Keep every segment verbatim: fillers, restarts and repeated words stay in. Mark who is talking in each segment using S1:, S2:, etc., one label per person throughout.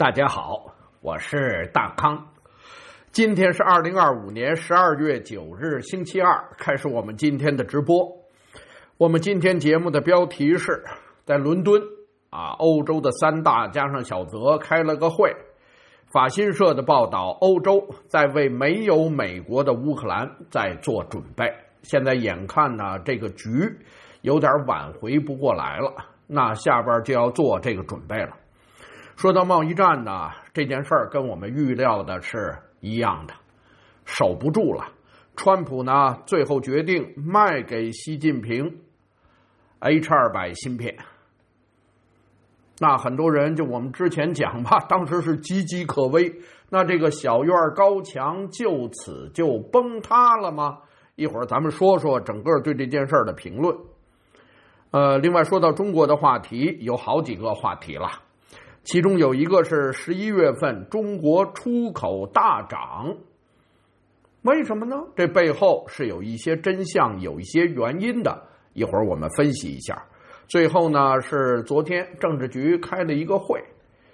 S1: 大家好，我是大康。今天是二零二五年十二月九日星期二，开始我们今天的直播。我们今天节目的标题是在伦敦啊，欧洲的三大加上小泽开了个会。法新社的报道，欧洲在为没有美国的乌克兰在做准备。现在眼看呢，这个局有点挽回不过来了，那下边就要做这个准备了。说到贸易战呢，这件事儿跟我们预料的是一样的，守不住了。川普呢，最后决定卖给习近平 H 二百 芯片。那很多人就我们之前讲吧，当时是岌岌可危，那这个小院高墙就此就崩塌了吗？一会儿咱们说说整个对这件事儿的评论。呃，另外说到中国的话题，有好几个话题了。其中有一个是十一月份中国出口大涨，为什么呢？这背后是有一些真相，有一些原因的，一会儿我们分析一下。最后呢，是昨天政治局开了一个会，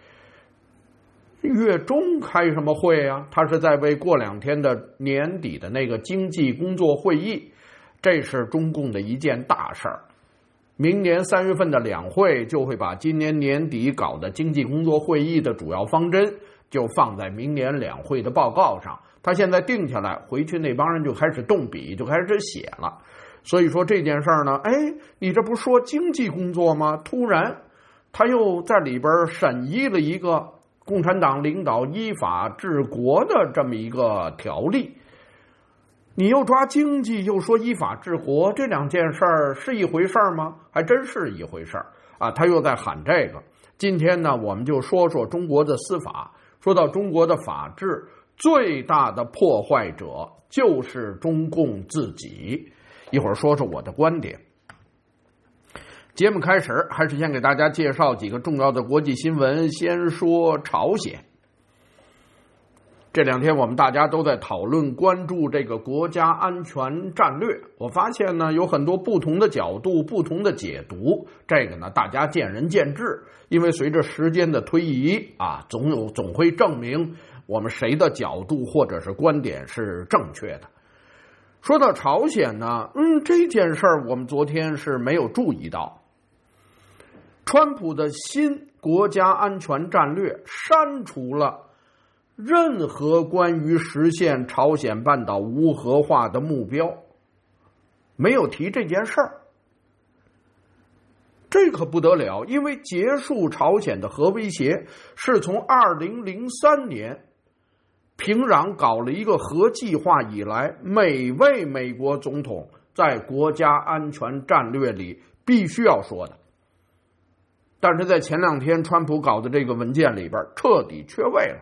S1: 月中开什么会啊？他是在为过两天的年底的那个经济工作会议，这是中共的一件大事儿。明年三月份的两会就会把今年年底搞的经济工作会议的主要方针就放在明年两会的报告上。他现在定下来，回去那帮人就开始动笔，就开始写了。所以说这件事儿呢，哎，你这不说经济工作吗？突然他又在里边审议了一个共产党领导依法治国的这么一个条例。你又抓经济，又说依法治国，这两件事儿是一回事吗？还真是一回事儿啊！他又在喊这个。今天呢，我们就说说中国的司法。说到中国的法治，最大的破坏者就是中共自己。一会儿说说我的观点。节目开始，还是先给大家介绍几个重要的国际新闻。先说朝鲜。这两天我们大家都在讨论关注这个国家安全战略，我发现呢有很多不同的角度，不同的解读，这个呢大家见仁见智，因为随着时间的推移啊，总有总会证明我们谁的角度或者是观点是正确的。说到朝鲜呢，嗯，这件事儿我们昨天是没有注意到，川普的新国家安全战略删除了任何关于实现朝鲜半岛无核化的目标，没有提这件事儿。这可不得了，因为结束朝鲜的核威胁是从二零零三年平壤搞了一个核计划以来，每位美国总统在国家安全战略里必须要说的。但是在前两天川普搞的这个文件里边彻底缺位了。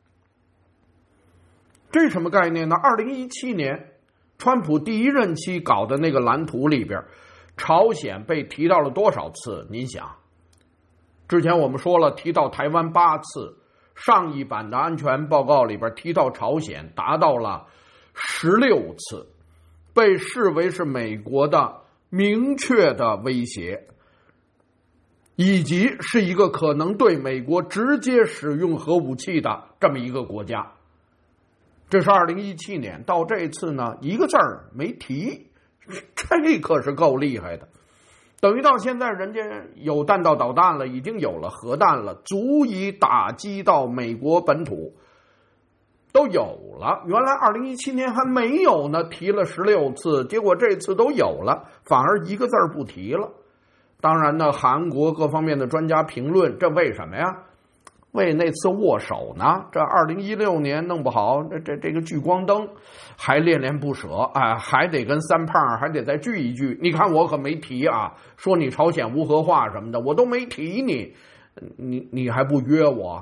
S1: 这是什么概念呢？二零一七年川普第一任期搞的那个蓝图里边，朝鲜被提到了多少次？您想，之前我们说了，提到台湾八次，上一版的安全报告里边提到朝鲜达到了十六次，被视为是美国的明确的威胁，以及是一个可能对美国直接使用核武器的这么一个国家。这是二零一七年，到这次呢，一个字儿没提，这可是够厉害的。等于到现在人家有弹道导弹了，已经有了核弹了，足以打击到美国本土，都有了。原来二零一七年还没有呢，提了十六次，结果这次都有了，反而一个字儿不提了。当然呢，韩国各方面的专家评论，这为什么呀？为那次握手呢，这二零一六年弄不好，这这这个聚光灯还恋恋不舍，哎，还得跟三胖还得再聚一聚。你看我可没提啊，说你朝鲜无核化什么的，我都没提你，你你还不约我？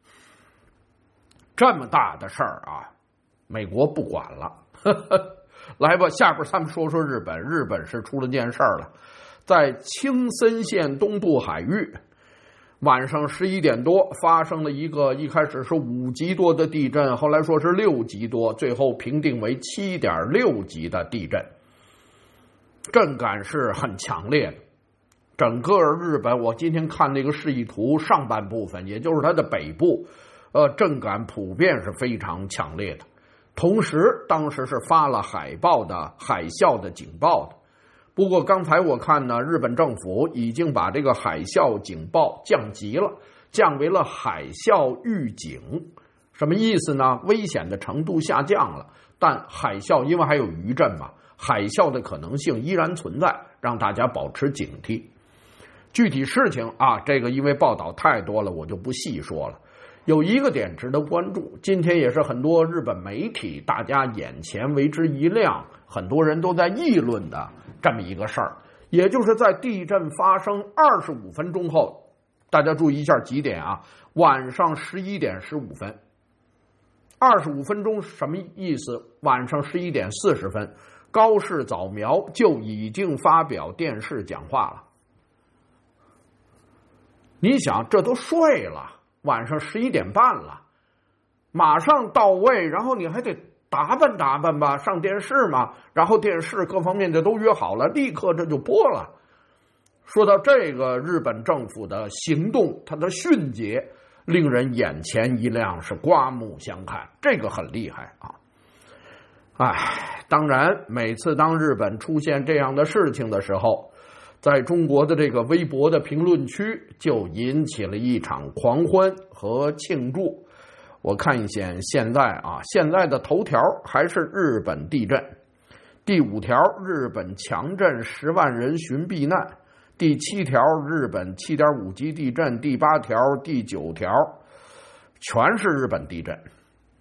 S1: 这么大的事儿啊，美国不管了。呵呵，来吧，下边咱们说说日本。日本是出了件事儿了，在青森县东部海域。晚上十一点多发生了一个，一开始是五级多的地震，后来说是六级多，最后评定为七点六级的地震，震感是很强烈的。 整个日本，我今天看那个示意图上半部分，也就是它的北部，呃，震感普遍是非常强烈的。同时，当时是发了海报的海啸的警报的。不过刚才我看呢，日本政府已经把这个海啸警报降级了，降为了海啸预警。什么意思呢？危险的程度下降了，但海啸因为还有余震嘛，海啸的可能性依然存在，让大家保持警惕。具体事情啊，这个因为报道太多了，我就不细说了。有一个点值得关注，今天也是很多日本媒体大家眼前为之一亮，很多人都在议论的这么一个事儿，也就是在地震发生二十五分钟后，大家注意一下几点啊，晚上十一点十五分，二十五分钟什么意思？晚上十一点四十分，高市早苗就已经发表电视讲话了。你想，这都睡了。晚上十一点半了，马上到位，然后你还得打扮打扮吧，上电视嘛，然后电视各方面的都约好了，立刻这就播了。说到这个日本政府的行动，它的迅捷，令人眼前一亮，是刮目相看，这个很厉害啊！哎，当然，每次当日本出现这样的事情的时候，在中国的这个微博的评论区就引起了一场狂欢和庆祝。我看一下现在啊，现在的头条还是日本地震，第五条日本强震十万人寻避难，第七条日本 七点五 级地震，第八条第九条全是日本地震。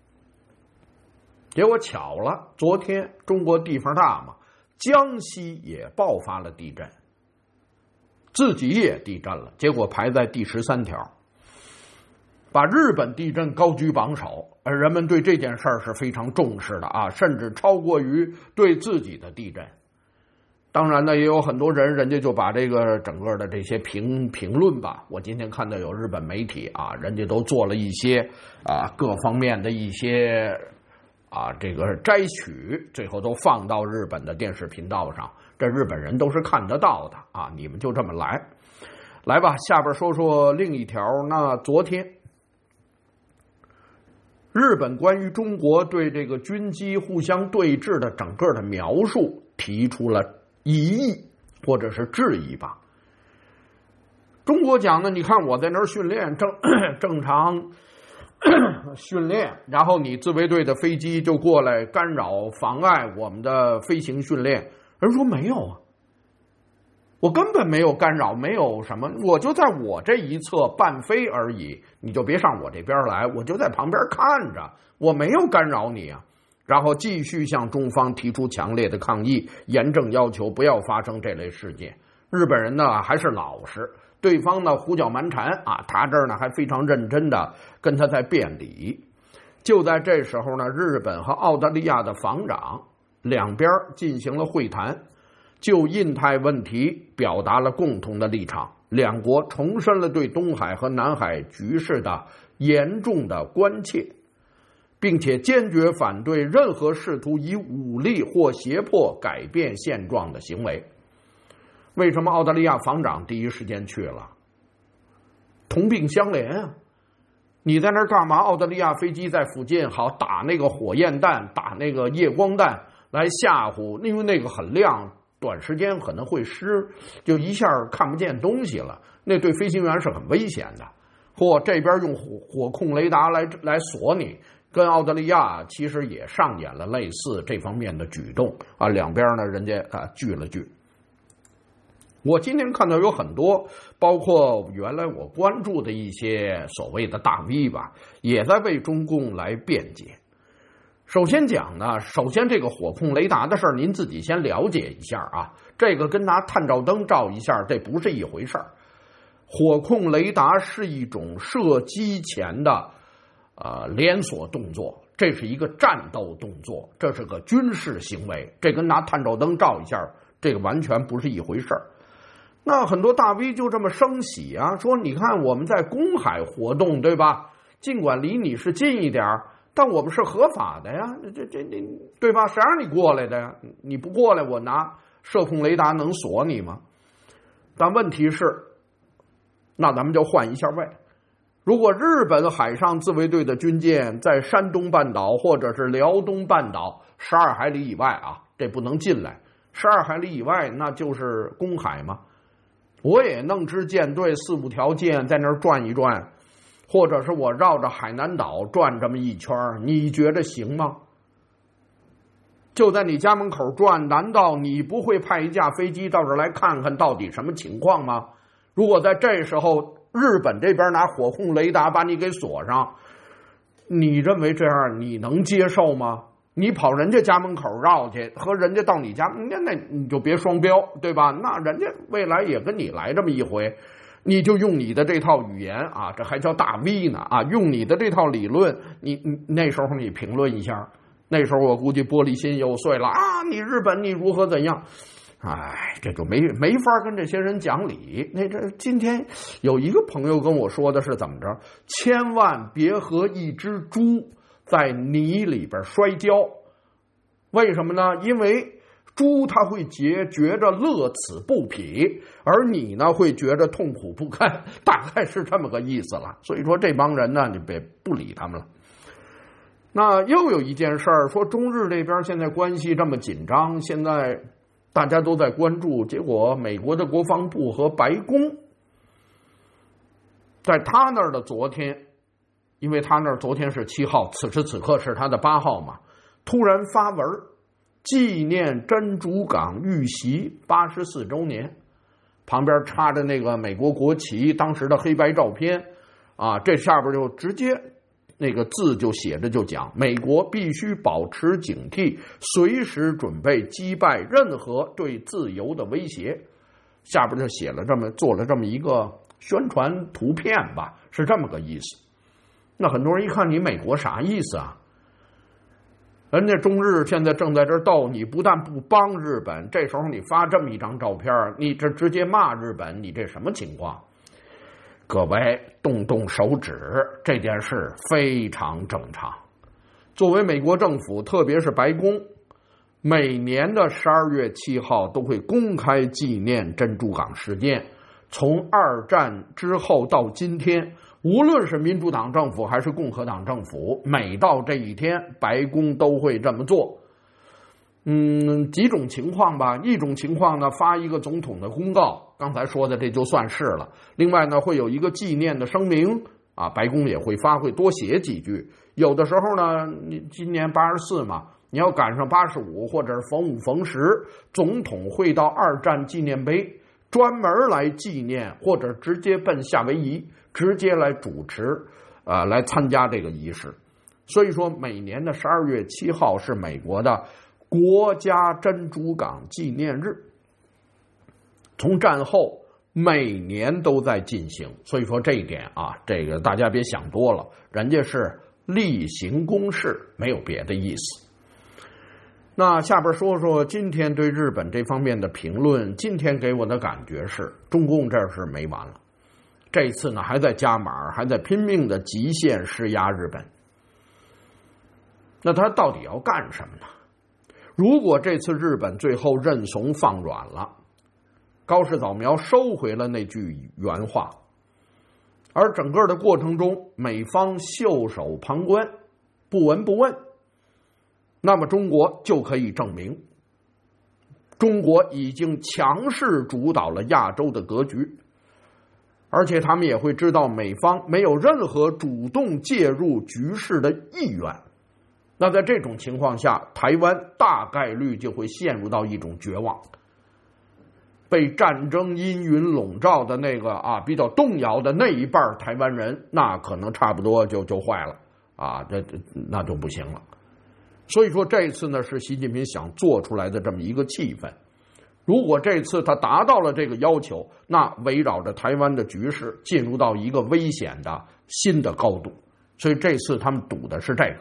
S1: 结果巧了，昨天中国地方大嘛，江西也爆发了地震，自己也地震了，结果排在第十三条，把日本地震高居榜首，而人们对这件事儿是非常重视的啊，甚至超过于对自己的地震。当然呢，也有很多人，人家就把这个整个的这些评评论吧，我今天看到有日本媒体啊，人家都做了一些啊各方面的一些啊这个摘取，最后都放到日本的电视频道上。这日本人都是看得到的啊！你们就这么来，来吧。下边说说另一条。那昨天，日本关于中国对这个军机互相对峙的整个的描述提出了疑义或者是质疑吧。中国讲呢，你看我在那儿训练，正正常训练，然后你自卫队的飞机就过来干扰妨碍我们的飞行训练。人说没有啊，我根本没有干扰，没有什么，我就在我这一侧伴飞而已，你就别上我这边来，我就在旁边看着，我没有干扰你啊。然后继续向中方提出强烈的抗议，严正要求不要发生这类事件。日本人呢还是老实，对方呢胡搅蛮缠啊，他这儿呢还非常认真的跟他在辩理。就在这时候呢，日本和澳大利亚的防长两边进行了会谈，就印太问题表达了共同的立场，两国重申了对东海和南海局势的严重的关切，并且坚决反对任何试图以武力或胁迫改变现状的行为。为什么澳大利亚防长第一时间去了？同病相怜啊！你在那儿干嘛？澳大利亚飞机在附近，好打那个火焰弹，打那个夜光弹来吓唬，因为那个很亮，短时间可能会湿，就一下看不见东西了，那对飞行员是很危险的。或这边用火火控雷达来来锁你，跟澳大利亚其实也上演了类似这方面的举动啊，两边呢人家啊聚了聚。我今天看到有很多，包括原来我关注的一些所谓的大 V 吧，也在为中共来辩解。首先讲呢，首先这个火控雷达的事儿，您自己先了解一下啊，这个跟拿探照灯照一下，这不是一回事儿。火控雷达是一种射击前的呃连锁动作，这是一个战斗动作，这是个军事行为，这跟拿探照灯照一下，这个完全不是一回事儿。那很多大 V 就这么生喜啊，说你看我们在公海活动，对吧？尽管离你是近一点，但我们是合法的呀，这这这对吧？谁让你过来的呀？你不过来，我拿射控雷达能锁你吗？ 但问题是，那咱们就换一下位。如果日本海上自卫队的军舰在山东半岛或者是辽东半岛十二海里以外啊，这不能进来。十二海里以外，那就是公海嘛。我也弄支舰队四五条舰在那儿转一转，或者是我绕着海南岛转这么一圈，你觉得行吗？就在你家门口转，难道你不会派一架飞机到这儿来看看到底什么情况吗？如果在这时候日本这边拿火控雷达把你给锁上，你认为这样你能接受吗？你跑人家家门口绕去，和人家到你家，那那你就别双标，对吧？那人家未来也跟你来这么一回，你就用你的这套语言啊，这还叫大 V 呢啊，用你的这套理论，你你那时候你评论一下，那时候我估计玻璃心又碎了啊！你日本你如何怎样？哎，这就没没法跟这些人讲理。那这今天有一个朋友跟我说的是怎么着？千万别和一只猪在泥里边摔跤。为什么呢？因为猪它会觉觉着乐此不疲，而你呢会觉着痛苦不堪，大概是这么个意思了。所以说这帮人呢，你别不理他们了。那又有一件事儿，说中日这边现在关系这么紧张，现在大家都在关注，结果美国的国防部和白宫在他那儿的昨天，因为他那儿昨天是七号，此时此刻是他的八号嘛，突然发文纪念珍珠港遇袭八十四周年，旁边插着那个美国国旗当时的黑白照片啊，这下边就直接那个字就写着就讲，美国必须保持警惕，随时准备击败任何对自由的威胁。下边就写了这么做了这么一个宣传图片吧，是这么个意思。那很多人一看你美国啥意思啊？人家中日现在正在这斗，你不但不帮日本，这时候你发这么一张照片，你这直接骂日本，你这什么情况？各位动动手指，这件事非常正常。作为美国政府，特别是白宫，每年的十二月七号都会公开纪念珍珠港事件。从二战之后到今天，无论是民主党政府还是共和党政府，每到这一天，白宫都会这么做。嗯，几种情况吧。一种情况呢，发一个总统的公告，刚才说的这就算是了。另外呢，会有一个纪念的声明啊，白宫也会发，会多写几句。有的时候呢，你今年八十四嘛，你要赶上八十五或者是逢五逢十，总统会到二战纪念碑专门来纪念，或者直接奔夏威夷直接来主持啊、呃，来参加这个仪式。所以说，每年的十二月七号是美国的国家珍珠港纪念日，从战后每年都在进行。所以说这一点啊，这个大家别想多了，人家是例行公事，没有别的意思。那下边说说今天对日本这方面的评论。今天给我的感觉是，中共这是没完了，这次呢还在加码，还在拼命的极限施压日本。那他到底要干什么呢？如果这次日本最后认怂放软了，高市早苗收回了那句原话，而整个的过程中美方袖手旁观，不闻不问，那么中国就可以证明中国已经强势主导了亚洲的格局，而且他们也会知道美方没有任何主动介入局势的意愿。那在这种情况下，台湾大概率就会陷入到一种绝望，被战争阴云笼罩的那个啊比较动摇的那一半台湾人，那可能差不多就就坏了啊，这那就不行了。所以说这次呢是习近平想做出来的这么一个气氛。如果这次他达到了这个要求，那围绕着台湾的局势进入到一个危险的新的高度。所以这次他们赌的是这个。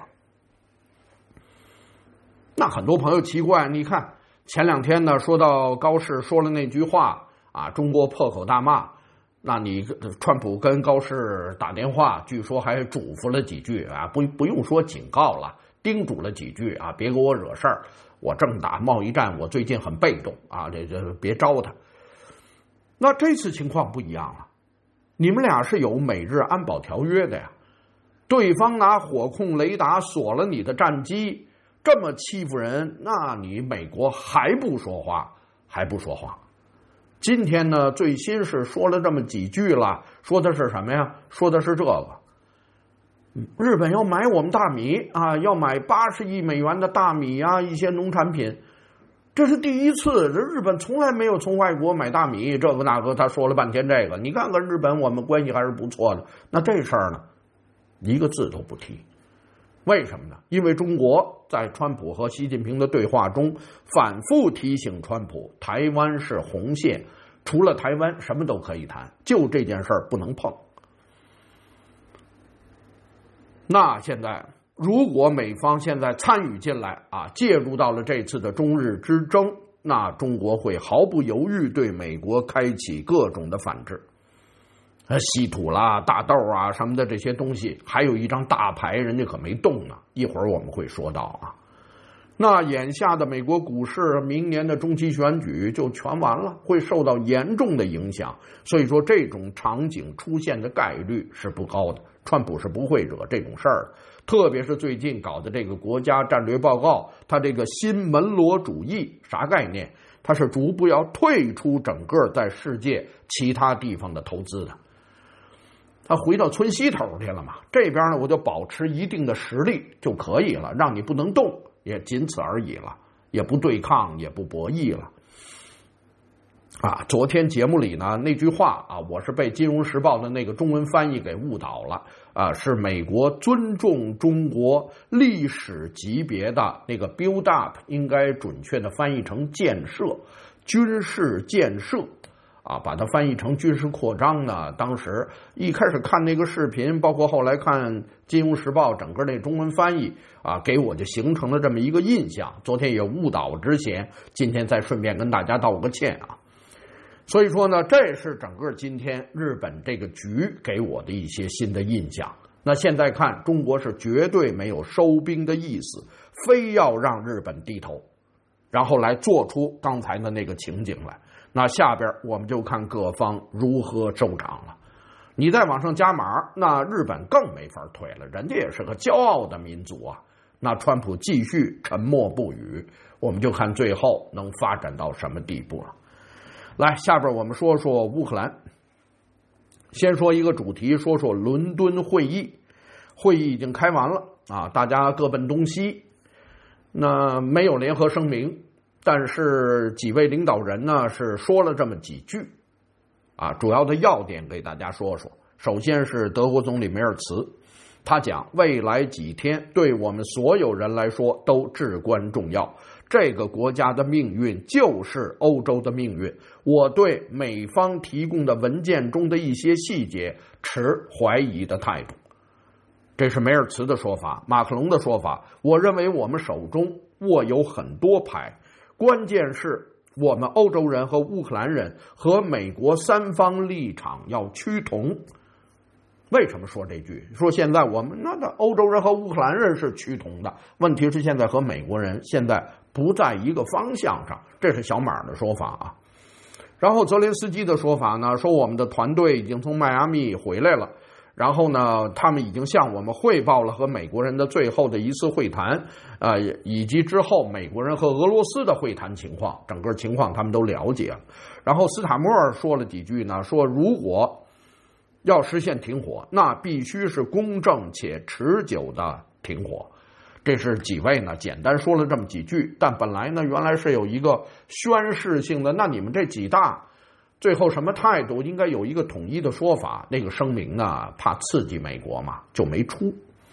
S1: 那很多朋友奇怪，你看前两天呢说到高市说了那句话啊，中国破口大骂，那你川普跟高市打电话，据说还嘱咐了几句啊，不不用说警告了，叮嘱了几句啊，别给我惹事儿，我正打贸易战，我最近很被动啊，这这别招他。 那这次情况不一样了，你们俩是有美日安保条约的呀，对方拿火控雷达锁了你的战机，这么欺负人，那你美国还不说话，还不说话。今天呢，最新是说了这么几句了，说的是什么呀？说的是这个，日本要买我们大米啊，要买八十亿美元的大米啊，一些农产品，这是第一次，这日本从来没有从外国买大米，这个那个，他说了半天这个，你看看日本，我们关系还是不错的。那这事儿呢，一个字都不提。为什么呢？因为中国在川普和习近平的对话中反复提醒川普，台湾是红线，除了台湾什么都可以谈，就这件事儿不能碰。那现在如果美方现在参与进来啊，介入到了这次的中日之争，那中国会毫不犹豫对美国开启各种的反制。稀土啦、大豆啊什么的这些东西，还有一张大牌，人家可没动呢。一会儿我们会说到啊。那眼下的美国股市，明年的中期选举就全完了，会受到严重的影响。所以说，这种场景出现的概率是不高的。川普是不会惹这种事儿的，特别是最近搞的这个国家战略报告，它这个新门罗主义啥概念？它是逐步要退出整个在世界其他地方的投资的。他回到村西头去了嘛，这边呢我就保持一定的实力就可以了，让你不能动，也仅此而已了，也不对抗，也不博弈了。啊，昨天节目里呢那句话啊，我是被《金融时报》的那个中文翻译给误导了啊，是美国尊重中国历史级别的那个 build up， 应该准确的翻译成建设，军事建设。啊，把它翻译成军事扩张呢？当时一开始看那个视频，包括后来看《金融时报》整个那中文翻译啊，给我就形成了这么一个印象。昨天也误导之前，今天再顺便跟大家道个歉啊。所以说呢，这是整个今天日本这个局给我的一些新的印象。那现在看，中国是绝对没有收兵的意思，非要让日本低头，然后来做出刚才的那个情景来。那下边我们就看各方如何收场了。你再往上加码，那日本更没法退了，人家也是个骄傲的民族啊。那川普继续沉默不语，我们就看最后能发展到什么地步了。来，下边我们说说乌克兰。先说一个主题，说说伦敦会议。会议已经开完了啊，大家各奔东西，那没有联合声明。但是几位领导人呢是说了这么几句啊，主要的要点给大家说说。首先是德国总理梅尔茨，他讲未来几天对我们所有人来说都至关重要，这个国家的命运就是欧洲的命运。我对美方提供的文件中的一些细节持怀疑的态度。这是梅尔茨的说法。马克龙的说法，我认为我们手中握有很多牌，关键是我们欧洲人和乌克兰人和美国三方立场要趋同。为什么说这句？说现在我们那的欧洲人和乌克兰人是趋同的，问题是现在和美国人现在不在一个方向上，这是小马的说法啊。然后泽连斯基的说法呢，说我们的团队已经从迈阿密回来了，然后呢，他们已经向我们汇报了和美国人的最后的一次会谈，呃，以及之后美国人和俄罗斯的会谈情况，整个情况他们都了解了。然后斯塔默尔说了几句呢，说如果要实现停火，那必须是公正且持久的停火。这是几位呢简单说了这么几句，但本来呢原来是有一个宣示性的，那你们这几大最后什么态度应该有一个统一的说法，那个声明呢怕刺激美国嘛，就没出。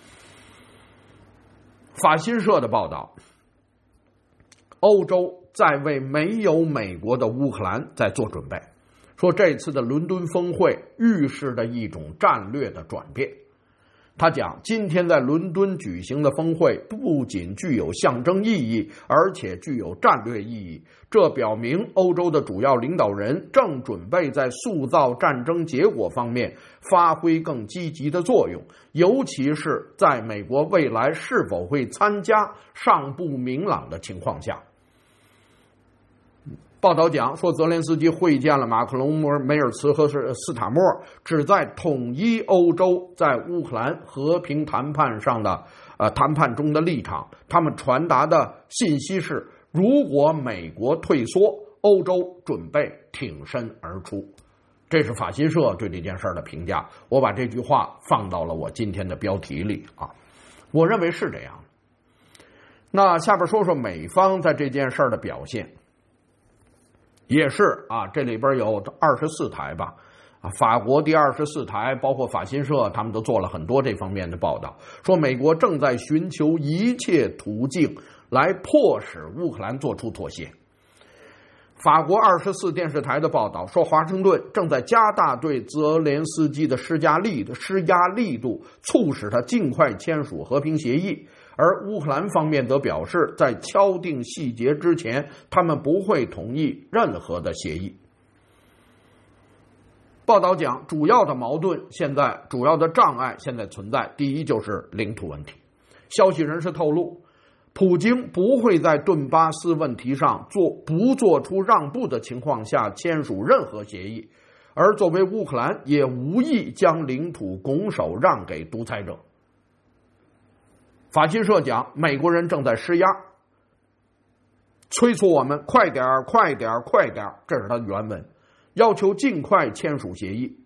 S1: 法新社的报道，欧洲在为没有美国的乌克兰在做准备，说这次的伦敦峰会预示着一种战略的转变。他讲，今天在伦敦举行的峰会不仅具有象征意义，而且具有战略意义。这表明欧洲的主要领导人正准备在塑造战争结果方面发挥更积极的作用，尤其是在美国未来是否会参加尚不明朗的情况下。 报道讲说，泽连斯基会见了马克龙、梅尔茨和斯塔默，旨在统一欧洲在乌克兰和平谈判上的呃谈判中的立场。他们传达的信息是，如果美国退缩，欧洲准备挺身而出。这是法新社对这件事的评价，我把这句话放到了我今天的标题里啊，我认为是这样。那下边说说美方在这件事的表现。也是啊，这里边有二十四台吧，啊，法国第二十四台，包括法新社，他们都做了很多这方面的报道，说美国正在寻求一切途径来迫使乌克兰做出妥协。法国二十四电视台的报道说，华盛顿正在加大对泽连斯基的施加力施压力度，促使他尽快签署和平协议。而乌克兰方面则表示，在敲定细节之前，他们不会同意任何的协议。报道讲，主要的矛盾现在主要的障碍现在存在，第一就是领土问题。消息人士透露，普京不会在顿巴斯问题上做不做出让步的情况下签署任何协议，而作为乌克兰也无意将领土拱手让给独裁者。法新社讲，美国人正在施压，催促我们快点快点快点，这是他的原文，要求尽快签署协议。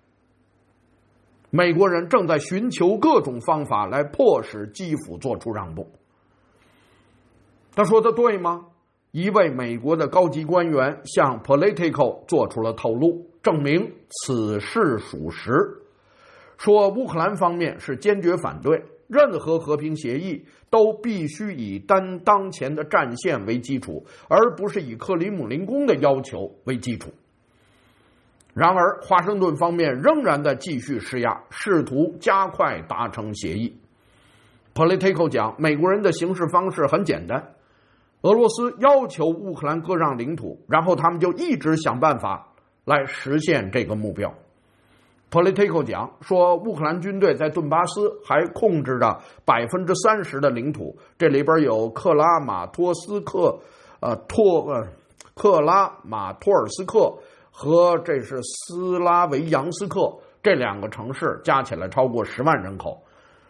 S1: 美国人正在寻求各种方法来迫使基辅做出让步。他说的对吗？一位美国的高级官员向 Politico 做出了透露，证明此事属实，说乌克兰方面是坚决反对任何和平协议，都必须以单当前的战线为基础，而不是以克里姆林宫的要求为基础。然而华盛顿方面仍然在继续施压，试图加快达成协议。 Politico 讲，美国人的行事方式很简单，俄罗斯要求乌克兰割让领土，然后他们就一直想办法来实现这个目标。Politico 讲说，乌克兰军队在顿巴斯还控制着百分之三十的领土，这里边有克拉马托斯克、呃托呃克拉马托尔斯克和这是斯拉维扬斯克这两个城市，加起来超过十万人口。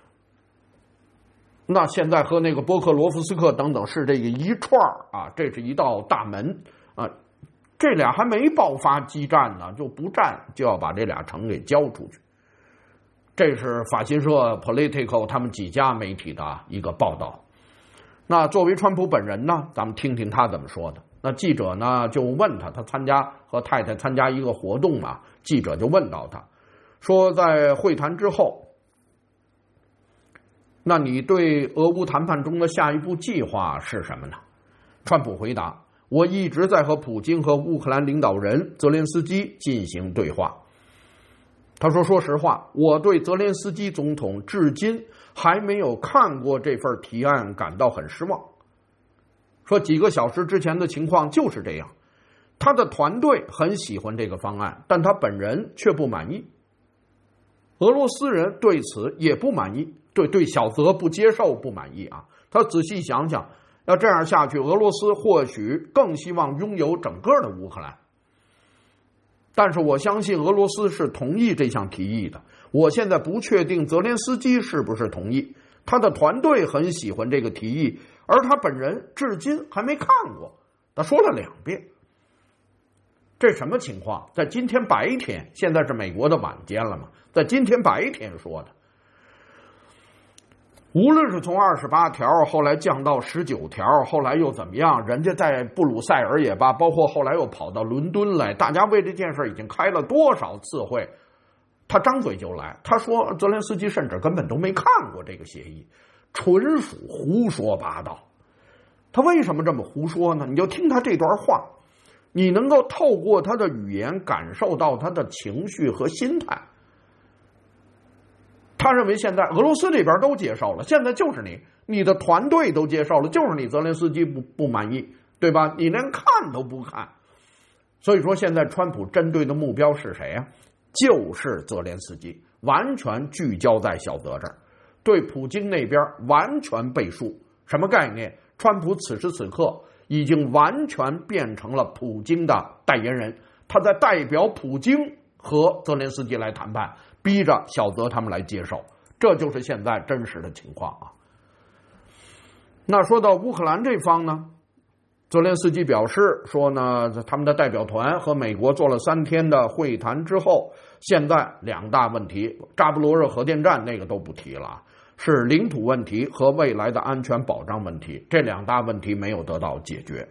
S1: 那现在和那个波克罗夫斯克等等是这个一串啊，这是一道大门啊。这俩还没爆发激战呢，就不战就要把这俩城给交出去。这是法新社 Politico 他们几家媒体的一个报道。那作为川普本人呢，咱们听听他怎么说的。那记者呢就问他，他参加和太太参加一个活动嘛，记者就问到他，说在会谈之后，那你对俄乌谈判中的下一步计划是什么呢？川普回答，我一直在和普京和乌克兰领导人泽连斯基进行对话。他说，说实话，我对泽连斯基总统至今还没有看过这份提案感到很失望。说几个小时之前的情况就是这样，他的团队很喜欢这个方案，但他本人却不满意。俄罗斯人对此也不满意，对对小泽不接受不满意啊。他仔细想想，要这样下去，俄罗斯或许更希望拥有整个的乌克兰。但是我相信俄罗斯是同意这项提议的。我现在不确定泽连斯基是不是同意，他的团队很喜欢这个提议，而他本人至今还没看过。他说了两遍。这什么情况？在今天白天，现在是美国的晚间了嘛，在今天白天说的。无论是从二十八条后来降到十九条，后来又怎么样，人家在布鲁塞尔也罢，包括后来又跑到伦敦来，大家为这件事已经开了多少次会，他张嘴就来，他说泽连斯基甚至根本都没看过这个协议，纯属胡说八道。他为什么这么胡说呢？你就听他这段话，你能够透过他的语言感受到他的情绪和心态。他认为现在俄罗斯这边都接受了，现在就是你，你的团队都接受了，就是你泽连斯基不不满意，对吧？你连看都不看。所以说现在川普针对的目标是谁啊？就是泽连斯基，完全聚焦在小泽这儿，对普京那边完全背书。什么概念？川普此时此刻已经完全变成了普京的代言人，他在代表普京和泽连斯基来谈判，逼着小泽他们来接受，这就是现在真实的情况啊。那说到乌克兰这方呢，泽连斯基表示说呢，他们的代表团和美国做了三天的会谈之后，现在两大问题，扎波罗热核电站那个都不提了，是领土问题和未来的安全保障问题，这两大问题没有得到解决。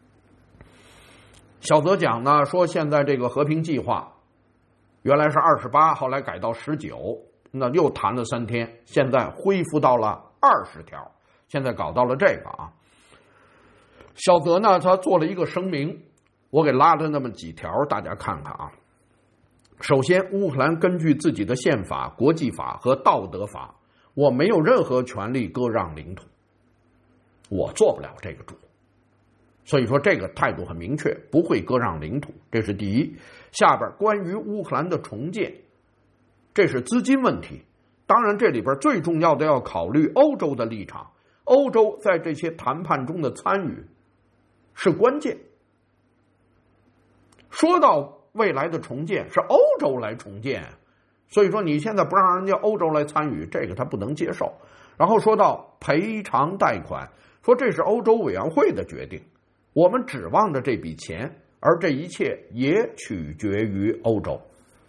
S1: 小泽讲呢说，现在这个和平计划原来是二十八，后来改到十九，那又谈了三天，现在恢复到了二十条，现在搞到了这个啊。小泽呢，他做了一个声明，我给拉了那么几条，大家看看啊。首先，乌克兰根据自己的宪法、国际法和道德法，我没有任何权利割让领土，我做不了这个主。所以说，这个态度很明确，不会割让领土，这是第一。下边关于乌克兰的重建，这是资金问题。当然，这里边最重要的要考虑欧洲的立场，欧洲在这些谈判中的参与是关键。说到未来的重建，是欧洲来重建，所以说你现在不让人家欧洲来参与，这个他不能接受。然后说到赔偿贷款，说这是欧洲委员会的决定，我们指望着这笔钱，而这一切也取决于欧洲。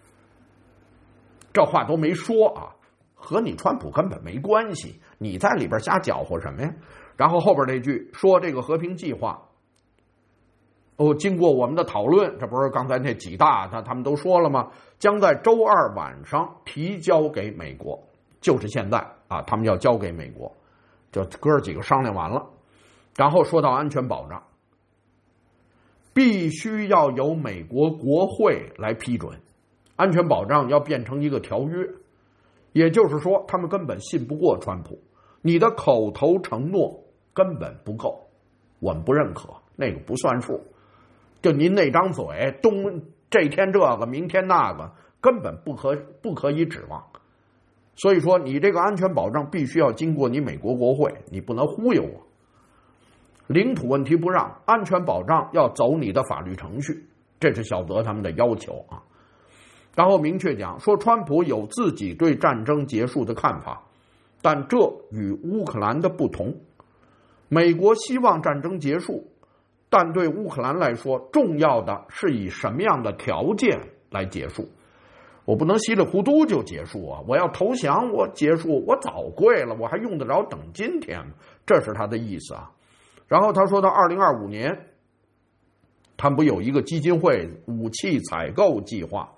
S1: 这话都没说啊，和你川普根本没关系，你在里边瞎搅和什么呀？然后后边那句说这个和平计划，哦，经过我们的讨论，这不是刚才那几大他他们都说了吗？将在周二晚上提交给美国，就是现在啊，他们要交给美国，就哥几个商量完了。然后说到安全保障，必须要由美国国会来批准，安全保障要变成一个条约，也就是说，他们根本信不过川普，你的口头承诺根本不够，我们不认可，那个不算数。就您那张嘴，东这天这个，明天那个，根本不可不可以指望。所以说，你这个安全保障必须要经过你美国国会，你不能忽悠我。领土问题不让，安全保障要走你的法律程序，这是小泽他们的要求啊。然后明确讲说，川普有自己对战争结束的看法，但这与乌克兰的不同。美国希望战争结束，但对乌克兰来说，重要的是以什么样的条件来结束。我不能稀里糊涂就结束啊！我要投降，我结束，我早跪了，我还用得着等今天吗？这是他的意思啊。然后他说到二零二五年，他们不有一个基金会武器采购计划，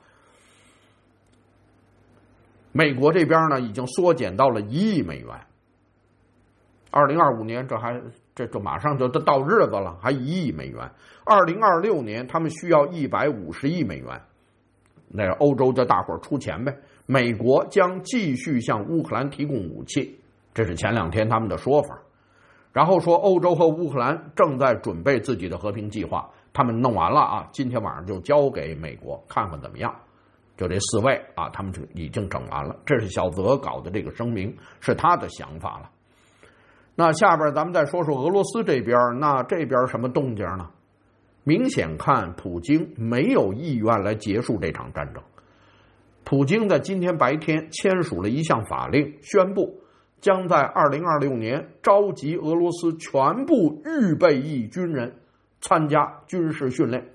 S1: 美国这边呢已经缩减到了一亿美元。二零二五年这还这就马上就到日子了，还一亿美元。二零二六年他们需要一百五十亿美元，那欧洲就大伙儿出钱呗。美国将继续向乌克兰提供武器，这是前两天他们的说法。然后说欧洲和乌克兰正在准备自己的和平计划，他们弄完了啊，今天晚上就交给美国看看怎么样。就这四位啊，他们就已经整完了，这是小泽搞的这个声明，是他的想法了。那下边咱们再说说俄罗斯这边，那这边什么动静呢？明显看普京没有意愿来结束这场战争。普京在今天白天签署了一项法令，宣布将在二零二六年召集俄罗斯全部预备役军人参加军事训练。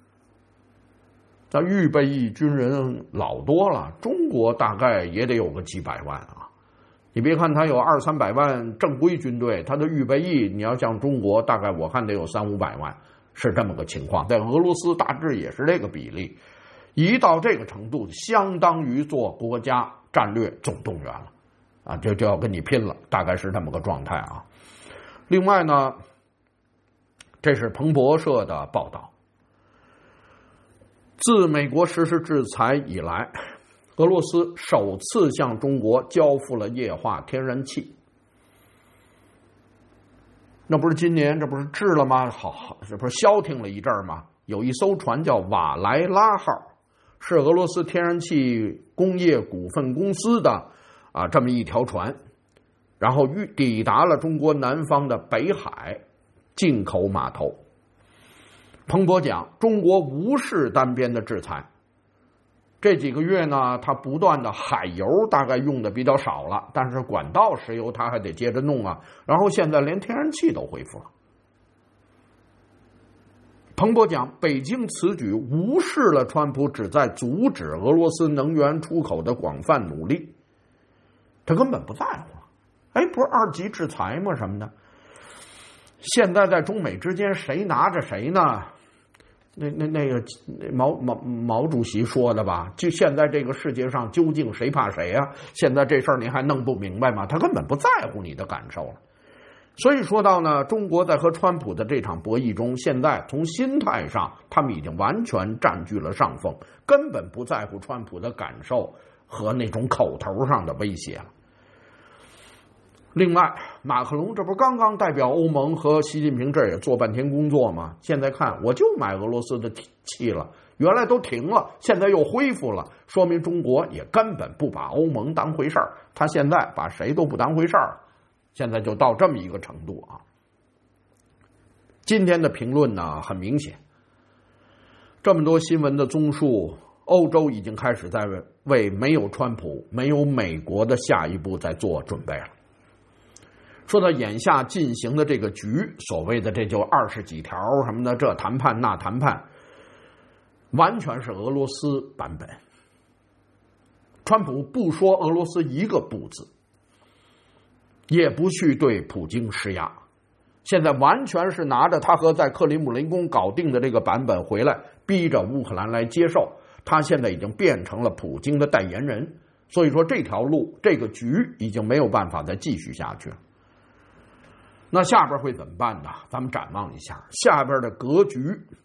S1: 那预备役军人老多了，中国大概也得有个几百万啊。你别看他有二三百万正规军队，他的预备役你要像中国，大概我看得有三五百万，是这么个情况。在俄罗斯大致也是这个比例，一到这个程度，相当于做国家战略总动员了啊，就就要跟你拼了，大概是这么个状态啊。另外呢，这是彭博社的报道，自美国实施制裁以来，俄罗斯首次向中国交付了液化天然气。那不是今年这不是治了吗？好好，这不是消停了一阵吗？有一艘船叫瓦莱拉号，是俄罗斯天然气工业股份公司的啊这么一条船，然后抵达了中国南方的北海， 进口码头。彭博讲，中国无视单边的制裁。这几个月呢，它不断的海油大概用的比较少了，但是管道石油它还得接着弄啊。然后现在连天然气都恢复了。彭博讲，北京此举无视了川普旨在阻止俄罗斯能源出口的广泛努力，他根本不在乎。哎，不是二级制裁吗？什么的？现在在中美之间谁拿着谁呢？那那那个毛毛毛主席说的吧？就现在这个世界上究竟谁怕谁啊？现在这事儿你还弄不明白吗？他根本不在乎你的感受了。所以说到呢，中国在和川普的这场博弈中，现在从心态上，他们已经完全占据了上风，根本不在乎川普的感受和那种口头上的威胁了。另外，马克龙这不刚刚代表欧盟和习近平这儿也做半天工作吗？现在看我就买俄罗斯的气了，原来都停了，现在又恢复了，说明中国也根本不把欧盟当回事儿，他现在把谁都不当回事儿，现在就到这么一个程度啊。今天的评论呢，很明显，这么多新闻的综述，欧洲已经开始在为没有川普、没有美国的下一步在做准备了。说到眼下进行的这个局，所谓的这就二十几条什么的，这谈判那谈判，完全是俄罗斯版本。川普不说俄罗斯一个不字，也不去对普京施压，现在完全是拿着他和在克里姆林宫搞定的这个版本回来，逼着乌克兰来接受。他现在已经变成了普京的代言人，所以说这条路这个局已经没有办法再继续下去了。那下边会怎么办呢？咱们展望一下下边的格局，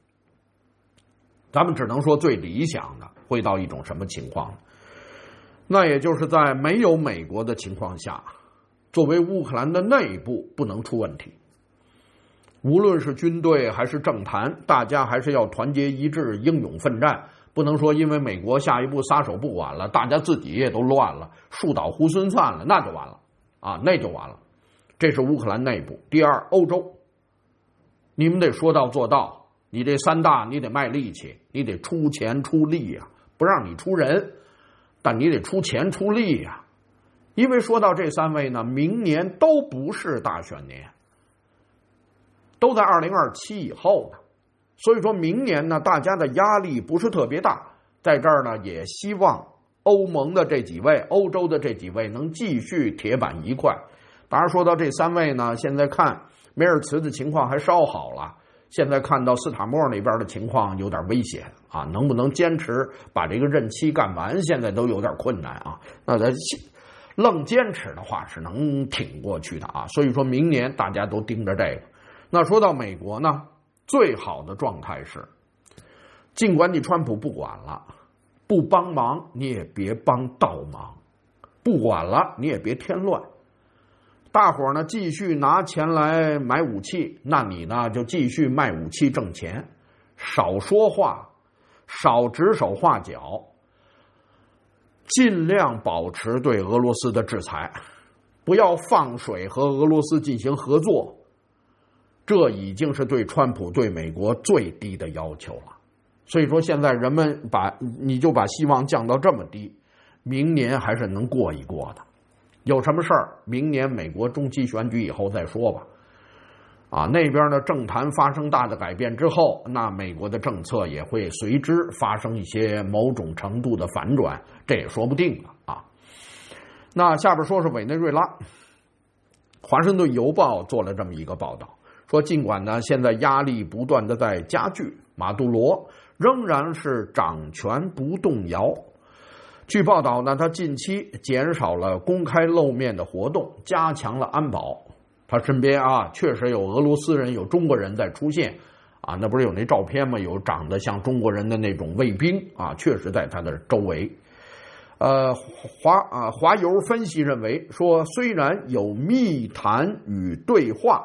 S1: 咱们只能说最理想的会到一种什么情况呢？那也就是在没有美国的情况下，作为乌克兰的内部不能出问题，无论是军队还是政坛，大家还是要团结一致，英勇奋战，不能说因为美国下一步撒手不管了，大家自己也都乱了，树倒猢狲散了，那就完了啊，那就完了。这是乌克兰内部。第二，欧洲，你们得说到做到，你这三大你得卖力气，你得出钱出力呀、啊，不让你出人，但你得出钱出力呀、啊。因为说到这三位呢，明年都不是大选年，都在二零二七以后呢，所以说明年呢，大家的压力不是特别大。在这儿呢，也希望欧盟的这几位、欧洲的这几位能继续铁板一块。当然说到这三位呢，现在看梅尔茨的情况还稍好了，现在看到斯塔默那边的情况有点危险啊，能不能坚持把这个任期干完，现在都有点困难啊。那他愣坚持的话是能挺过去的啊。所以说明年大家都盯着这个。那说到美国呢，最好的状态是，尽管你川普不管了，不帮忙你也别帮倒忙，不管了你也别添乱。大伙儿呢继续拿钱来买武器，那你呢就继续卖武器挣钱，少说话，少指手画脚，尽量保持对俄罗斯的制裁，不要放水和俄罗斯进行合作，这已经是对川普对美国最低的要求了。所以说现在人们把你就把希望降到这么低，明年还是能过一过的。有什么事儿，明年美国中期选举以后再说吧。啊，那边的政坛发生大的改变之后，那美国的政策也会随之发生一些某种程度的反转，这也说不定了啊。那下边说说委内瑞拉，华盛顿邮报做了这么一个报道，说尽管呢现在压力不断的在加剧，马杜罗仍然是掌权不动摇。据报道呢，他近期减少了公开露面的活动，加强了安保。他身边啊，确实有俄罗斯人、有中国人在出现啊，那不是有那照片吗？有长得像中国人的那种卫兵啊，确实在他的周围。呃，华啊华邮分析认为说，虽然有密谈与对话。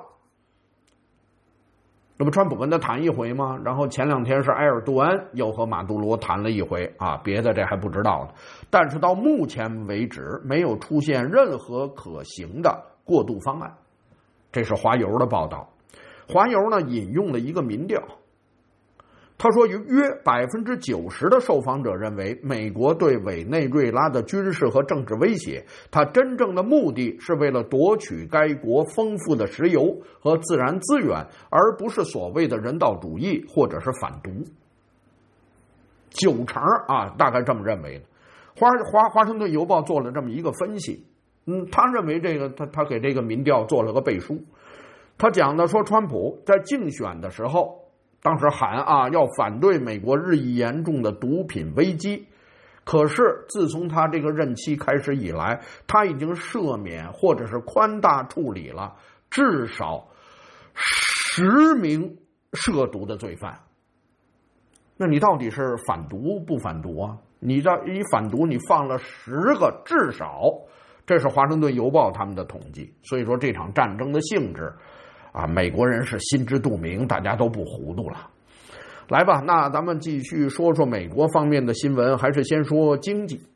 S1: 那不川普跟他谈一回吗？然后前两天是埃尔多安又和马杜罗谈了一回啊，别的这还不知道呢。但是到目前为止，没有出现任何可行的过渡方案。这是华邮的报道。 华邮呢引用了一个民调，他说约百分之九十的受访者认为，美国对委内瑞拉的军事和政治威胁，它真正的目的是为了夺取该国丰富的石油和自然资源，而不是所谓的人道主义或者是反毒。九成啊，大概这么认为的。华华华盛顿邮报做了这么一个分析，嗯，他认为这个他他给这个民调做了个背书。他讲的说，川普在竞选的时候，当时喊啊要反对美国日益严重的毒品危机，可是自从他这个任期开始以来，他已经赦免或者是宽大处理了至少十名涉毒的罪犯。那你到底是反毒不反毒啊？你这一反毒，你放了十个，至少，这是华盛顿邮报他们的统计。所以说这场战争的性质啊，美国人是心知肚明，大家都不糊涂了。来吧，那咱们继续说说美国方面的新闻，还是先说经济。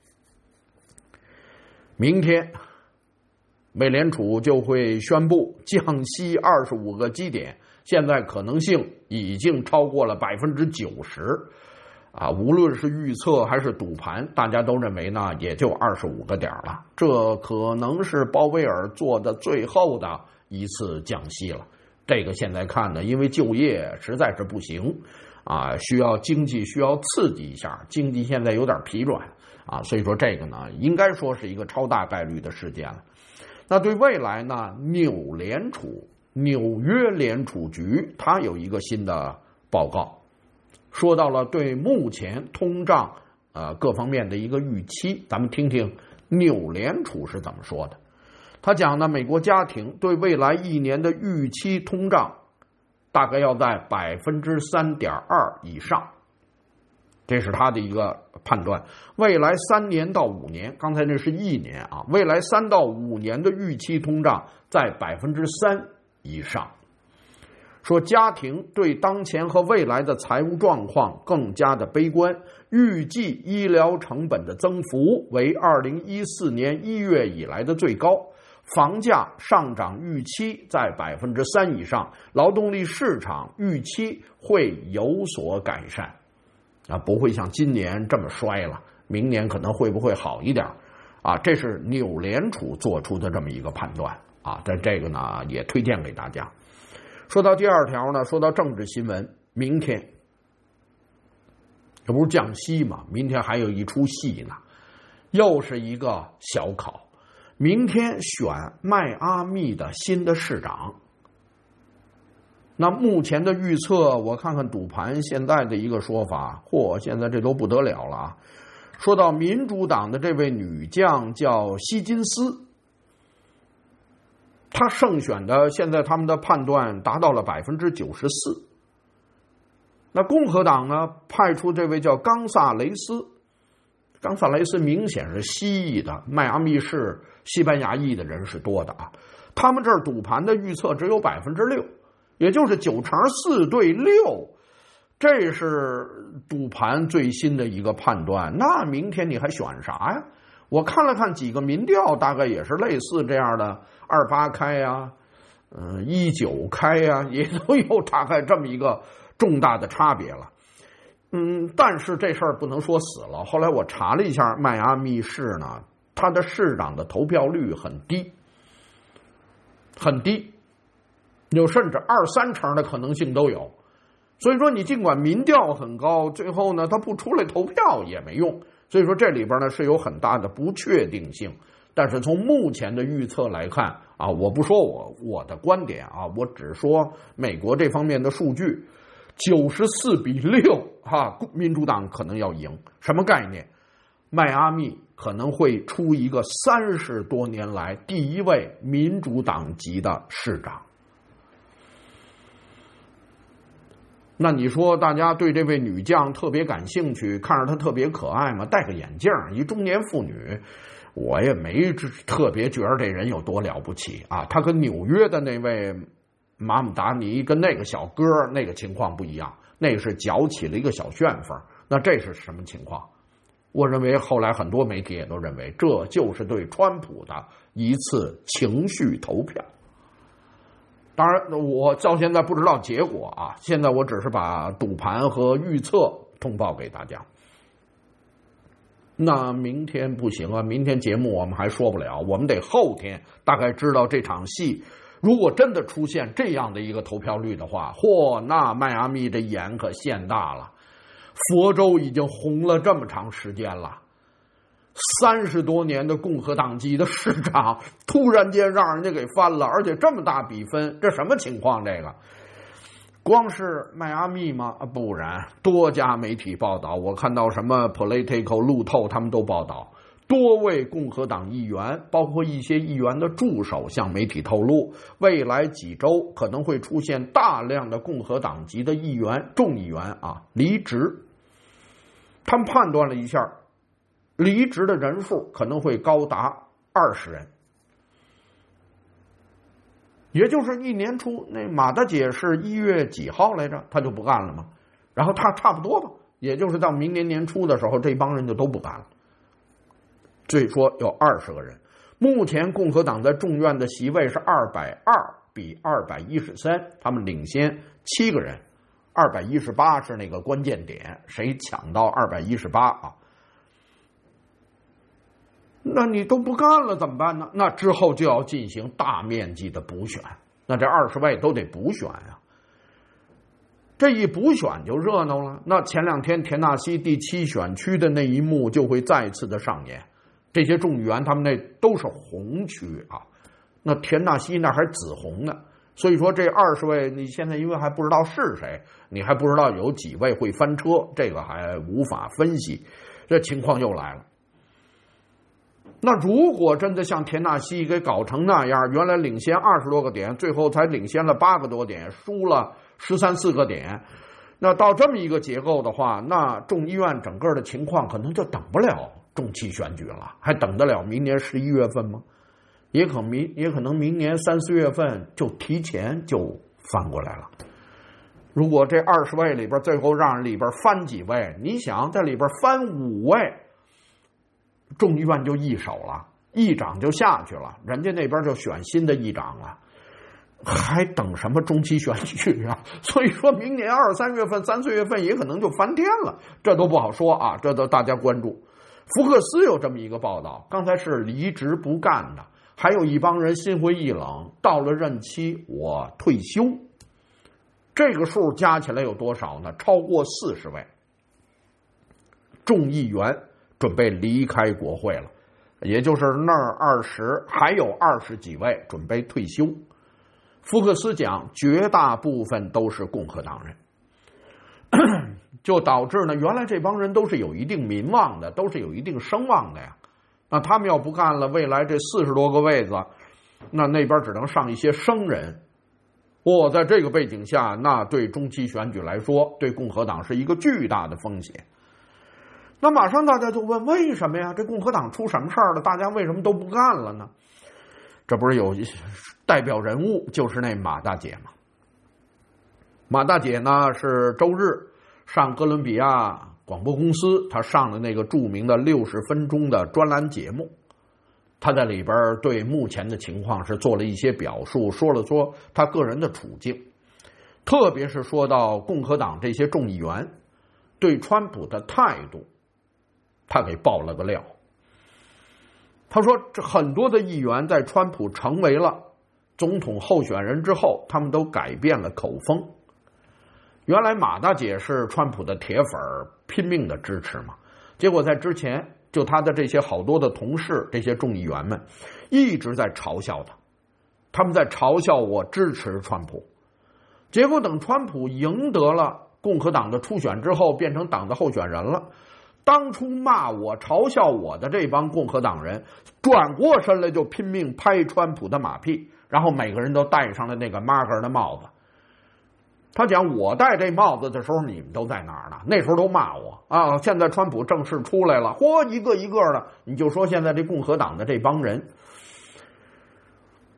S1: 明天美联储就会宣布降息二十五个基点，现在可能性已经超过了百分之九十，啊，无论是预测还是赌盘，大家都认为呢，也就二十五个点了。这可能是鲍威尔做的最后的一次降息了。这个现在看呢，因为就业实在是不行啊，需要经济需要刺激一下，经济现在有点疲软啊，所以说这个呢，应该说是一个超大概率的事件了。那对未来呢，纽联储纽约联储局它有一个新的报告，说到了对目前通胀呃各方面的一个预期，咱们听听纽联储是怎么说的。他讲呢，美国家庭对未来一年的预期通胀大概要在百分之三点二以上，这是他的一个判断。未来三年到五年，刚才那是一年啊，未来三到五年的预期通胀在百分之三以上。说家庭对当前和未来的财务状况更加的悲观，预计医疗成本的增幅为二零一四年一月以来的最高，房价上涨预期在百分之三以上，劳动力市场预期会有所改善，啊，不会像今年这么衰了，明年可能会不会好一点啊？这是纽联储做出的这么一个判断啊，在这个呢也推荐给大家。说到第二条呢，说到政治新闻，明天这不是降息吗？明天还有一出戏呢，又是一个小考。明天选迈阿密的新的市长。那目前的预测，我看看赌盘现在的一个说法，嚯，现在这都不得了了啊！说到民主党的这位女将叫希金斯，她胜选的，现在他们的判断达到了百分之九十四。那共和党呢，派出这位叫冈萨雷斯，冈萨雷斯明显是西裔的，迈阿密市西班牙裔的人是多的啊。他们这儿赌盘的预测只有百分之六，也就是九乘四对六，这是赌盘最新的一个判断。那明天你还选啥呀？我看了看几个民调，大概也是类似这样的，二八开呀，嗯，一九开呀，也都有大概这么一个重大的差别了。嗯，但是这事儿不能说死了。后来我查了一下，迈阿密市呢，它的市长的投票率很低，很低，有甚至二三成的可能性都有。所以说，你尽管民调很高，最后呢，他不出来投票也没用。所以说，这里边呢是有很大的不确定性。但是从目前的预测来看啊，我不说我我的观点啊，我只说美国这方面的数据。九十四比六，哈，民主党可能要赢，什么概念？迈阿密可能会出一个三十多年来第一位民主党籍的市长。那你说大家对这位女将特别感兴趣，看着她特别可爱吗？戴个眼镜，一中年妇女，我也没特别觉得这人有多了不起啊。她跟纽约的那位马姆达尼跟那个小哥那个情况不一样，那个是搅起了一个小旋风。那这是什么情况？我认为后来很多媒体也都认为，这就是对川普的一次情绪投票。 当然，我到现在不知道结果啊，现在我只是把赌盘和预测通报给大家。那明天不行啊，明天节目我们还说不了，我们得后天大概知道这场戏。如果真的出现这样的一个投票率的话，嚯，那迈阿密这眼可现大了。佛州已经红了这么长时间了，三十多年的共和党籍的市长突然间让人家给翻了，而且这么大比分，这什么情况？这个光是迈阿密吗？不然，多家媒体报道，我看到什么 Politico、路透他们都报道，多位共和党议员，包括一些议员的助手，向媒体透露，未来几周可能会出现大量的共和党籍的议员、众议员啊离职。他们判断了一下，离职的人数可能会高达二十人。也就是一年初，那马大姐是一月几号来着？她就不干了嘛。然后她差不多吧，也就是到明年年初的时候，这帮人就都不干了。所以说有二十个人。目前共和党在众院的席位是二百二比二百一十三，他们领先七个人。二百一十八是那个关键点，谁抢到二百一十八啊？那你都不干了怎么办呢？那之后就要进行大面积的补选，那这二十位都得补选呀、啊。这一补选就热闹了。那前两天田纳西第七选区的那一幕就会再次的上演。这些众议员他们那都是红区啊，那田纳西那还紫红呢。所以说这二十位你现在因为还不知道是谁，你还不知道有几位会翻车，这个还无法分析。这情况又来了。那如果真的像田纳西给搞成那样，原来领先二十多个点，最后才领先了八个多点，输了十三四个点，那到这么一个结构的话，那众议院整个的情况可能就等不了中期选举了，还等得了明年十一月份吗？也可明也可能明年三四月份就提前就翻过来了。如果这二十位里边最后让里边翻几位，你想在里边翻五位，众议院就一手了，议长就下去了，人家那边就选新的议长了，还等什么中期选举啊？所以说明年二三月份、三四月份也可能就翻天了，这都不好说啊，这都大家关注。福克斯有这么一个报道，刚才是离职不干的，还有一帮人心灰意冷，到了任期我退休。这个数加起来有多少呢？超过四十位众议员准备离开国会了，也就是那儿二十，还有二十几位准备退休。福克斯讲，绝大部分都是共和党人，就导致呢，原来这帮人都是有一定民望的，都是有一定声望的呀。那他们要不干了，未来这四十多个位子，那那边只能上一些生人。我、哦、在这个背景下，那对中期选举来说，对共和党是一个巨大的风险。那马上大家就问，为什么呀？这共和党出什么事儿了？大家为什么都不干了呢？这不是有代表人物，就是那马大姐吗？马大姐呢是周日上哥伦比亚广播公司，她上了那个著名的六十分钟的专栏节目。他在里边对目前的情况是做了一些表述，说了说他个人的处境，特别是说到共和党这些众议员对川普的态度，他给爆了个料。他说这很多的议员在川普成为了总统候选人之后，他们都改变了口风。原来马大姐是川普的铁粉，拼命的支持嘛，结果在之前就他的这些好多的同事，这些众议员们一直在嘲笑他，他们在嘲笑我支持川普。结果等川普赢得了共和党的初选之后，变成党的候选人了，当初骂我嘲笑我的这帮共和党人转过身来就拼命拍川普的马屁，然后每个人都戴上了那个马格的帽子。他讲我戴这帽子的时候你们都在哪儿呢？那时候都骂我啊！现在川普正式出来了，嚯，一个一个的，你就说现在这共和党的这帮人，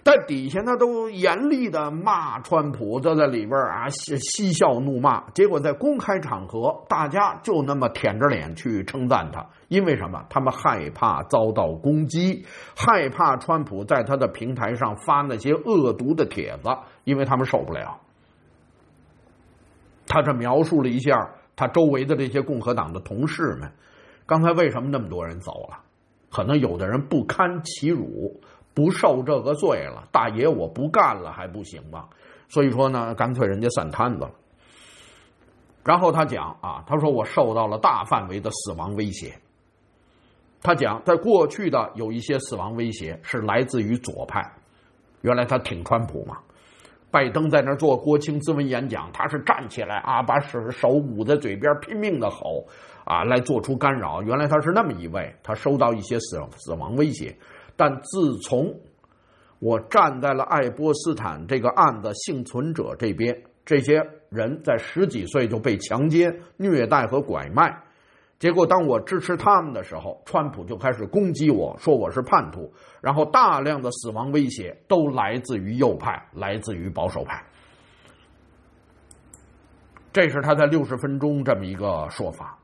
S1: 但底下呢都严厉的骂川普，都在里边啊嬉嬉笑怒骂。结果在公开场合，大家就那么舔着脸去称赞他，因为什么？他们害怕遭到攻击，害怕川普在他的平台上发那些恶毒的帖子，因为他们受不了。他这描述了一下他周围的这些共和党的同事们，刚才为什么那么多人走了？可能有的人不堪其辱，不受这个罪了，大爷我不干了还不行吗？所以说呢，干脆人家散摊子了。然后他讲啊，他说我受到了大范围的死亡威胁。他讲在过去的有一些死亡威胁是来自于左派，原来他挺川普嘛。拜登在那儿做国情咨文演讲，他是站起来啊，把手手捂在嘴边拼命的吼啊，来做出干扰。原来他是那么一位，他收到一些死死亡威胁。但自从我站在了爱波斯坦这个案子幸存者这边，这些人在十几岁就被强奸、虐待和拐卖，结果当我支持他们的时候，川普就开始攻击我，说我是叛徒，然后大量的死亡威胁都来自于右派，来自于保守派。这是他在六十分钟这么一个说法。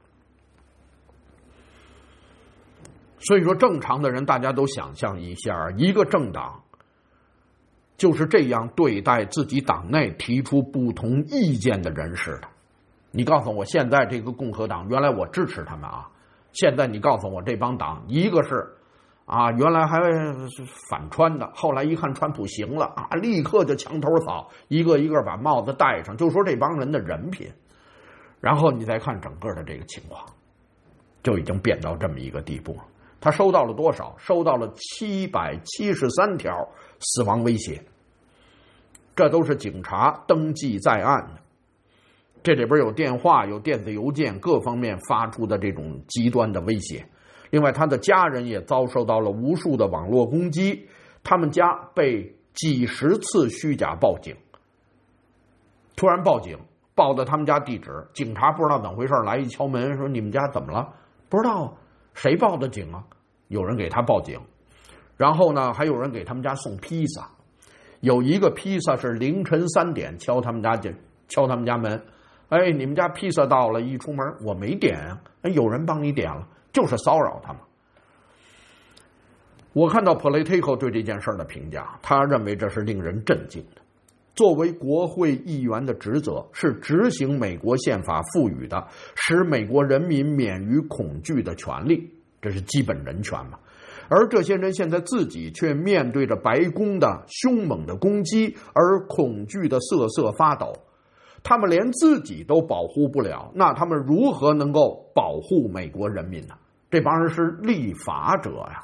S1: 所以说正常的人大家都想象一下，一个政党就是这样对待自己党内提出不同意见的人士的。你告诉我现在这个共和党，原来我支持他们啊，现在你告诉我这帮党，一个是啊原来还反川的，后来一看川普行了啊，立刻就墙头草，一个一个把帽子戴上，就说这帮人的人品。然后你再看整个的这个情况，就已经变到这么一个地步了。他收到了多少？收到了七百七十三条死亡威胁，这都是警察登记在案的。这里边有电话、有电子邮件，各方面发出的这种极端的威胁。另外，他的家人也遭受到了无数的网络攻击，他们家被几十次虚假报警，突然报警，报的他们家地址，警察不知道怎么回事，来一敲门说你们家怎么了？不知道。谁报的警啊？有人给他报警，然后呢，还有人给他们家送披萨。有一个披萨是凌晨三点敲他们家进，敲他们家门。哎，你们家披萨到了，一出门我没点啊，哎，有人帮你点了，就是骚扰他们。我看到 Politico 对这件事的评价，他认为这是令人震惊的。作为国会议员的职责是执行美国宪法赋予的使美国人民免于恐惧的权利，这是基本人权嘛。而这些人现在自己却面对着白宫的凶猛的攻击而恐惧的瑟瑟发抖，他们连自己都保护不了，那他们如何能够保护美国人民呢？这帮人是立法者呀。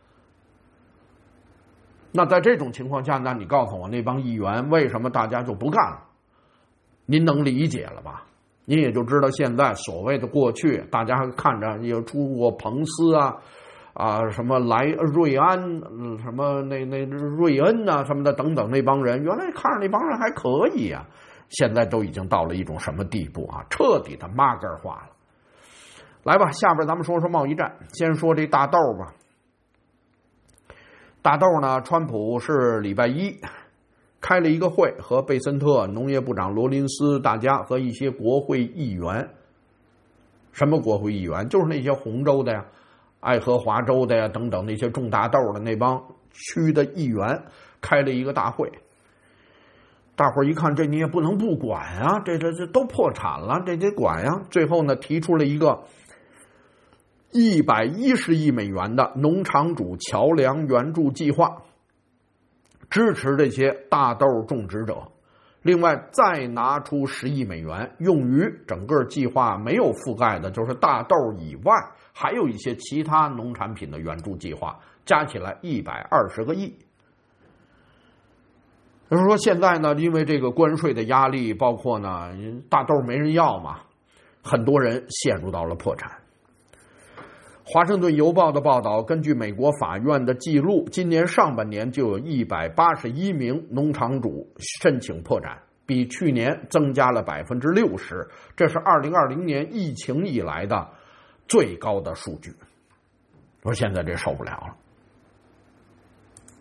S1: 那在这种情况下，那你告诉我那帮议员为什么大家就不干了？您能理解了吧？您也就知道现在所谓的过去，大家看着有出过彭斯啊啊什么莱瑞安、什么那那瑞恩啊什么的等等那帮人，原来看着那帮人还可以啊，现在都已经到了一种什么地步啊？彻底的妈根化了。来吧，下边咱们说说贸易战，先说这大豆吧。大豆呢，川普是礼拜一开了一个会，和贝森特、农业部长罗林斯大家和一些国会议员，什么国会议员？就是那些红州的呀、爱荷华州的呀等等那些种大豆的那帮区的议员开了一个大会。大伙儿一看，这你也不能不管啊，这这这都破产了，这得管呀。最后呢，提出了一个一百一十亿美元的农场主桥梁援助计划，支持这些大豆种植者。另外再拿出十亿美元，用于整个计划没有覆盖的，就是大豆以外还有一些其他农产品的援助计划，加起来一百二十个亿。就是说现在呢，因为这个关税的压力，包括呢大豆没人要嘛，很多人陷入到了破产。华盛顿邮报的报道，根据美国法院的记录，今年上半年就有一百八十一名农场主申请破产，比去年增加了 百分之六十， 这是二零二零年疫情以来的最高的数据。说现在这受不了了。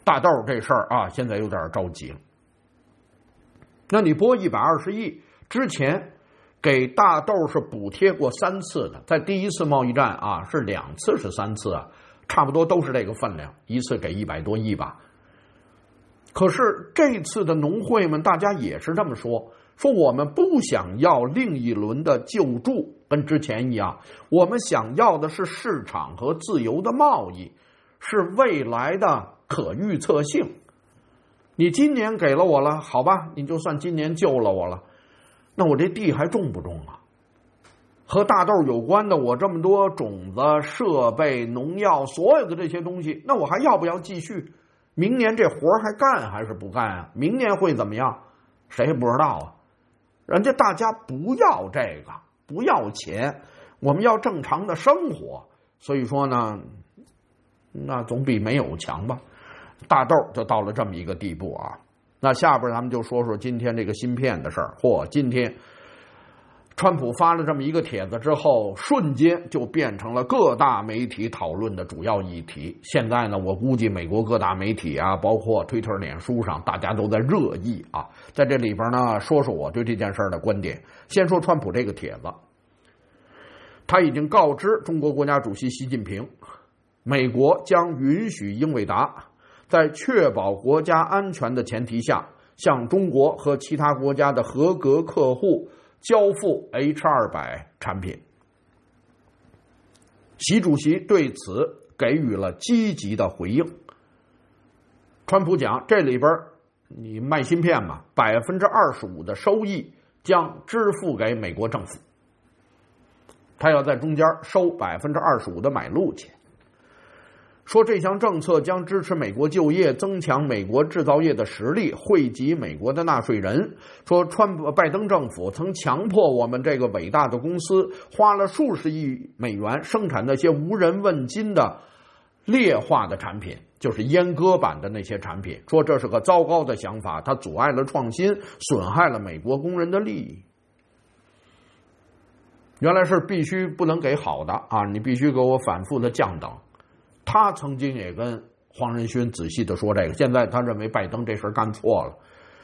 S1: 大豆这事儿啊，现在有点着急了。那你拨一百二十亿，之前给大豆是补贴过三次的，在第一次贸易战啊是两次是三次啊，差不多都是这个分量，一次给一百多亿吧。可是这次的农会们大家也是这么说，说我们不想要另一轮的救助，跟之前一样，我们想要的是市场和自由的贸易，是未来的可预测性。你今年给了我了，好吧，你就算今年救了我了，那我这地还种不种啊？和大豆有关的，我这么多种子、设备、农药，所有的这些东西，那我还要不要继续？明年这活还干还是不干啊？明年会怎么样？谁也不知道啊。人家大家不要这个，不要钱，我们要正常的生活。所以说呢，那总比没有强吧。大豆就到了这么一个地步啊。那下边咱们就说说今天这个芯片的事儿。嚯，今天川普发了这么一个帖子之后，瞬间就变成了各大媒体讨论的主要议题。现在呢，我估计美国各大媒体啊，包括推特、脸书上，大家都在热议啊。在这里边呢，说说我对这件事的观点。先说川普这个帖子，他已经告知中国国家主席习近平，美国将允许英伟达在确保国家安全的前提下，向中国和其他国家的合格客户交付 H 二百 产品。习主席对此给予了积极的回应。川普讲，这里边你卖芯片嘛，百分之二十五的收益将支付给美国政府，他要在中间收百分之二十五的买路钱。说这项政策将支持美国就业，增强美国制造业的实力，惠及美国的纳税人。说川普拜登政府曾强迫我们这个伟大的公司花了数十亿美元生产那些无人问津的劣化的产品，就是阉割版的那些产品。说这是个糟糕的想法，它阻碍了创新，损害了美国工人的利益。原来是必须不能给好的啊，你必须给我反复的降等。他曾经也跟黄仁勋仔细的说这个，现在他认为拜登这事干错了。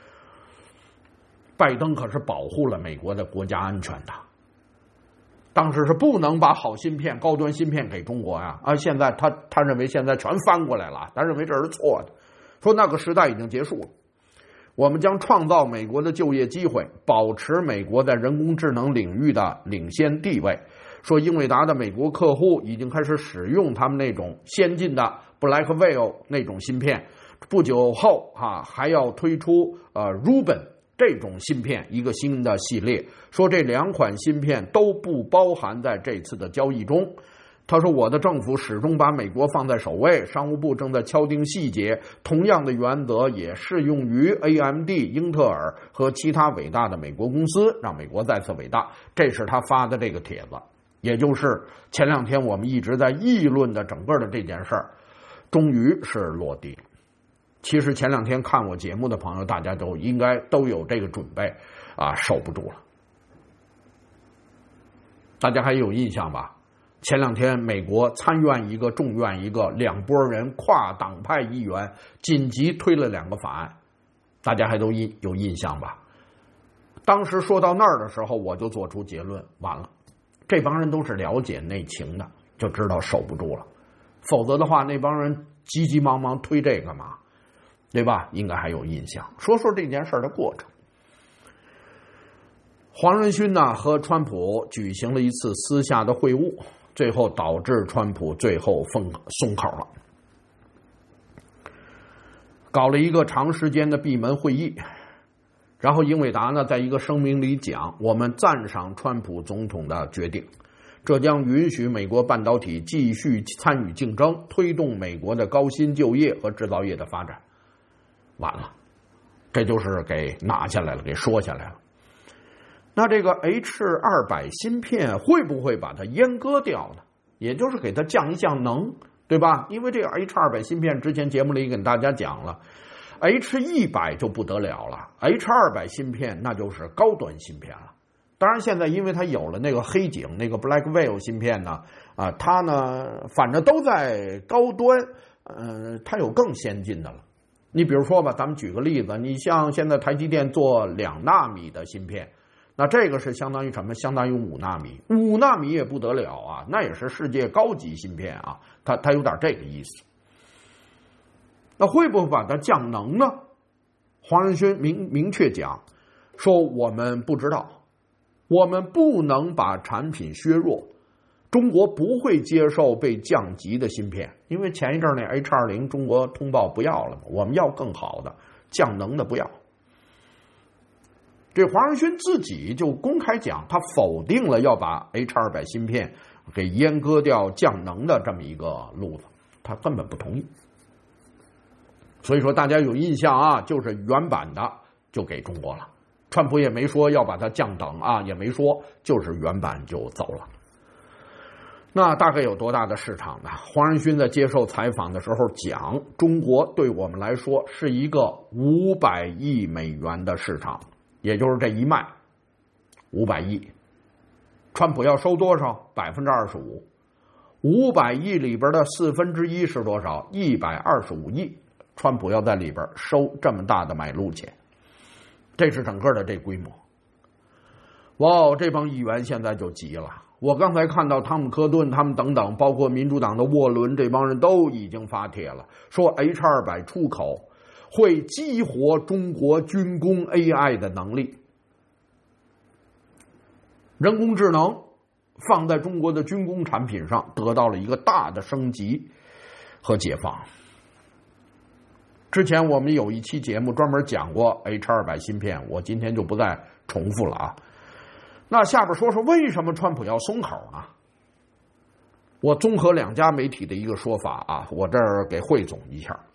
S1: 拜登可是保护了美国的国家安全的，当时是不能把好芯片、高端芯片给中国呀，啊，现在他他认为现在全翻过来了，他认为这是错的，说那个时代已经结束了。我们将创造美国的就业机会，保持美国在人工智能领域的领先地位。说英伟达的美国客户已经开始使用他们那种先进的 Blackwell 那种芯片，不久后啊还要推出呃 Rubin 这种芯片一个新的系列。说这两款芯片都不包含在这次的交易中。他说我的政府始终把美国放在首位，商务部正在敲定细节，同样的原则也适用于 A M D、英特尔和其他伟大的美国公司，让美国再次伟大。这是他发的这个帖子，也就是前两天我们一直在议论的整个的这件事儿，终于是落地。其实前两天看我节目的朋友，大家都应该都有这个准备啊，守不住了。大家还有印象吧？前两天美国参院一个众院一个两拨人跨党派议员紧急推了两个法案，大家还都有印象吧？当时说到那儿的时候，我就做出结论，完了，这帮人都是了解内情的，就知道守不住了。否则的话，那帮人急急忙忙推这个嘛，对吧？应该还有印象。说说这件事的过程。黄仁勋呢和川普举行了一次私下的会晤，最后导致川普最后松松口了，搞了一个长时间的闭门会议。然后英伟达呢在一个声明里讲，我们赞赏川普总统的决定，这将允许美国半导体继续参与竞争，推动美国的高薪就业和制造业的发展。完了，这就是给拿下来了，给说下来了。那这个 H 二百 芯片会不会把它阉割掉呢？也就是给它降一降能，对吧？因为这个 H 二百 芯片之前节目里跟大家讲了， H 一百 就不得了了， H 二百 芯片那就是高端芯片了。当然现在因为它有了那个黑井那个 Blackwell 芯片呢，啊，它呢反正都在高端，呃，它有更先进的了。 你比如说吧，咱们举个例子，你像现在台积电做两纳米的芯片，那这个是相当于什么？相当于五纳米，五纳米也不得了啊，那也是世界高级芯片啊，它它有点这个意思。那会不会把它降能呢？黄仁勋明明确讲说，我们不知道，我们不能把产品削弱。中国不会接受被降级的芯片，因为前一阵那 H 二十 中国通报不要了嘛，我们要更好的，降能的不要。这黄仁勋自己就公开讲，他否定了要把 H 二百 芯片给阉割掉降能的这么一个路子，他根本不同意。所以说大家有印象啊，就是原版的就给中国了，川普也没说要把它降等啊，也没说，就是原版就走了。那大概有多大的市场呢？黄仁勋在接受采访的时候讲，中国对我们来说是一个五百亿美元的市场，也就是这一卖五百亿。川普要收多少？百分之二十五。五百亿里边的四分之一是多少？一百二十五亿。川普要在里边收这么大的买路钱，这是整个的这规模。哇，这帮议员现在就急了。我刚才看到汤姆·科顿他们等等，包括民主党的沃伦，这帮人都已经发帖了，说 H 二百 出口会激活中国军工 A I 的能力，人工智能放在中国的军工产品上得到了一个大的升级和解放。之前我们有一期节目专门讲过 H 二百 芯片，我今天就不再重复了啊。那下边说说为什么川普要松口呢？我综合两家媒体的一个说法啊，我这儿给汇总一下。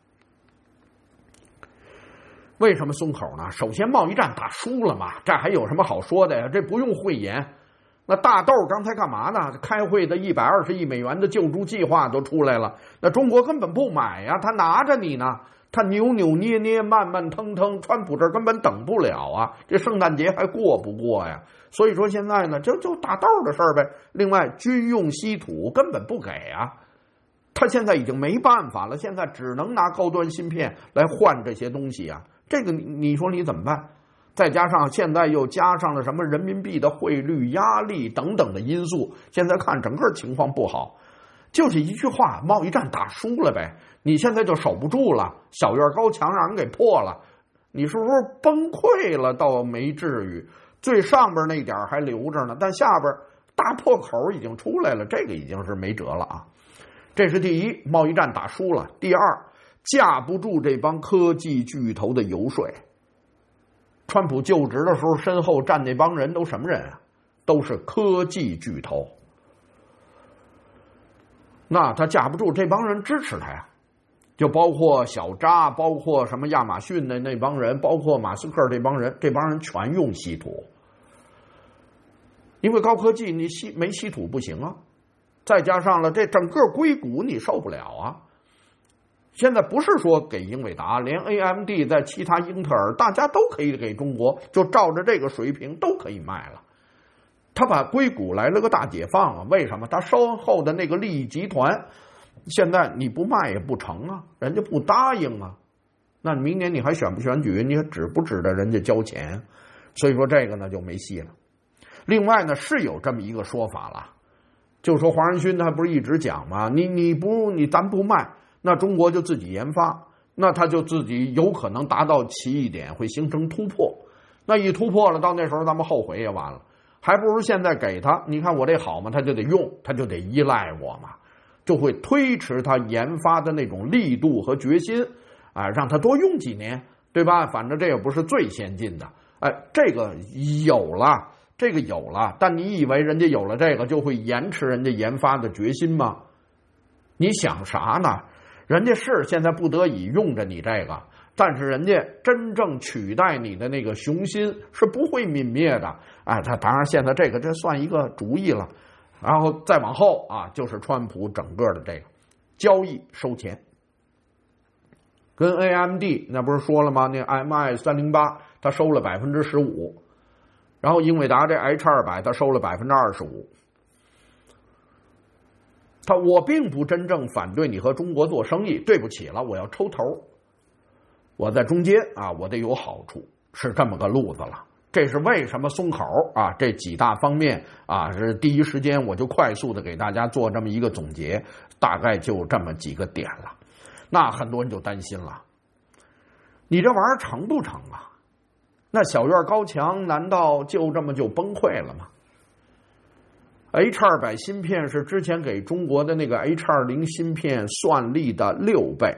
S1: 为什么松口呢？首先贸易战打输了嘛，这还有什么好说的呀？这不用讳言。那大豆刚才干嘛呢？开会的一百二十亿美元的救助计划都出来了，那中国根本不买呀，他拿着你呢，他扭扭捏捏慢慢腾腾，川普这根本等不了啊，这圣诞节还过不过呀？所以说现在呢，就就大豆的事儿呗。另外，军用稀土根本不给啊，他现在已经没办法了，现在只能拿高端芯片来换这些东西啊。这个你你说你怎么办？再加上现在又加上了什么人民币的汇率压力等等的因素，现在看整个情况不好。就是一句话，贸易战打输了呗，你现在就守不住了，小院高墙让人给破了，你是不是崩溃了？倒没至于，最上边那点还留着呢，但下边大破口已经出来了，这个已经是没辙了啊。这是第一，贸易战打输了。第二，架不住这帮科技巨头的游说。川普就职的时候，身后站那帮人都什么人啊？都是科技巨头。那他架不住这帮人支持他呀，就包括小扎，包括什么亚马逊的那帮人，包括马斯克这帮人，这帮人全用稀土，因为高科技你稀没稀土不行啊。再加上了这整个硅谷你受不了啊。现在不是说给英伟达，连 A M D 在其他英特尔，大家都可以给中国，就照着这个水平都可以卖了。他把硅谷来了个大解放啊！为什么？他身后的那个利益集团，现在你不卖也不成啊，人家不答应啊。那明年你还选不选举？你指不指着人家交钱？所以说这个呢就没戏了。另外呢是有这么一个说法了，就说黄仁勋他不是一直讲吗？你你不你咱不卖，那中国就自己研发，那他就自己有可能达到奇异点，会形成突破。那一突破了，到那时候咱们后悔也晚了。还不如现在给他，你看我这好吗？他就得用，他就得依赖我嘛，就会推迟他研发的那种力度和决心，啊，让他多用几年，对吧？反正这也不是最先进的，哎，这个有了，这个有了，但你以为人家有了这个就会延迟人家研发的决心吗？你想啥呢？人家是现在不得已用着你这个，但是人家真正取代你的那个雄心是不会泯灭的。哎，他当然现在这个这算一个主意了，然后再往后啊，就是川普整个的这个交易收钱，跟 A M D 那不是说了吗？那 M I 三零八他收了百分之十五，然后英伟达这 H 二百他收了百分之二十五。他我并不真正反对你和中国做生意，对不起了，我要抽头。 我在中间啊，我得有好处，是这么个路子了。这是为什么松口啊？这几大方面啊，是第一时间我就快速的给大家做这么一个总结，大概就这么几个点了。那很多人就担心了，你这玩意儿成不成啊？那小院高墙难道就这么就崩溃了吗？ H 二百 芯片是之前给中国的那个 H 二十 芯片算力的六倍。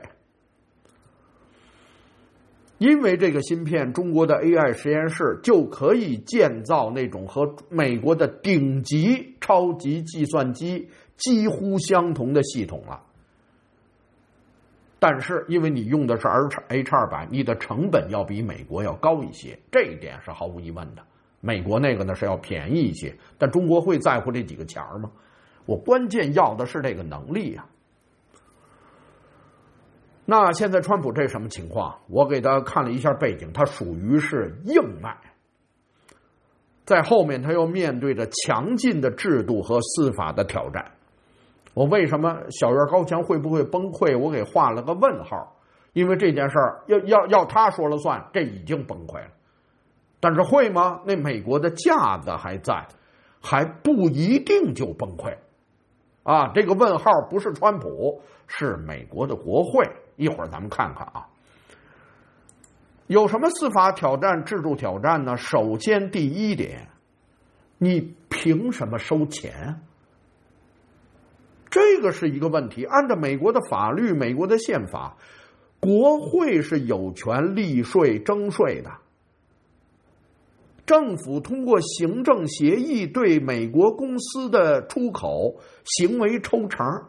S1: 因为这个芯片，中国的 A I 实验室就可以建造那种和美国的顶级超级计算机几乎相同的系统了。但是因为你用的是 H 二百，你的成本要比美国要高一些，这一点是毫无疑问的。美国那个呢是要便宜一些，但中国会在乎这几个钱吗？我关键要的是这个能力呀、啊。那现在川普这什么情况？我给他看了一下背景，他属于是硬卖，在后面他又面对着强劲的制度和司法的挑战。我为什么小院高墙会不会崩溃？我给画了个问号，因为这件事儿要要要他说了算，这已经崩溃了。但是会吗？那美国的架子还在，还不一定就崩溃。啊，这个问号不是川普，是美国的国会。一会儿咱们看看啊，有什么司法挑战、制度挑战呢？首先，第一点，你凭什么收钱？这个是一个问题。按照美国的法律、美国的宪法，国会是有权立税、征税的。政府通过行政协议对美国公司的出口行为抽成。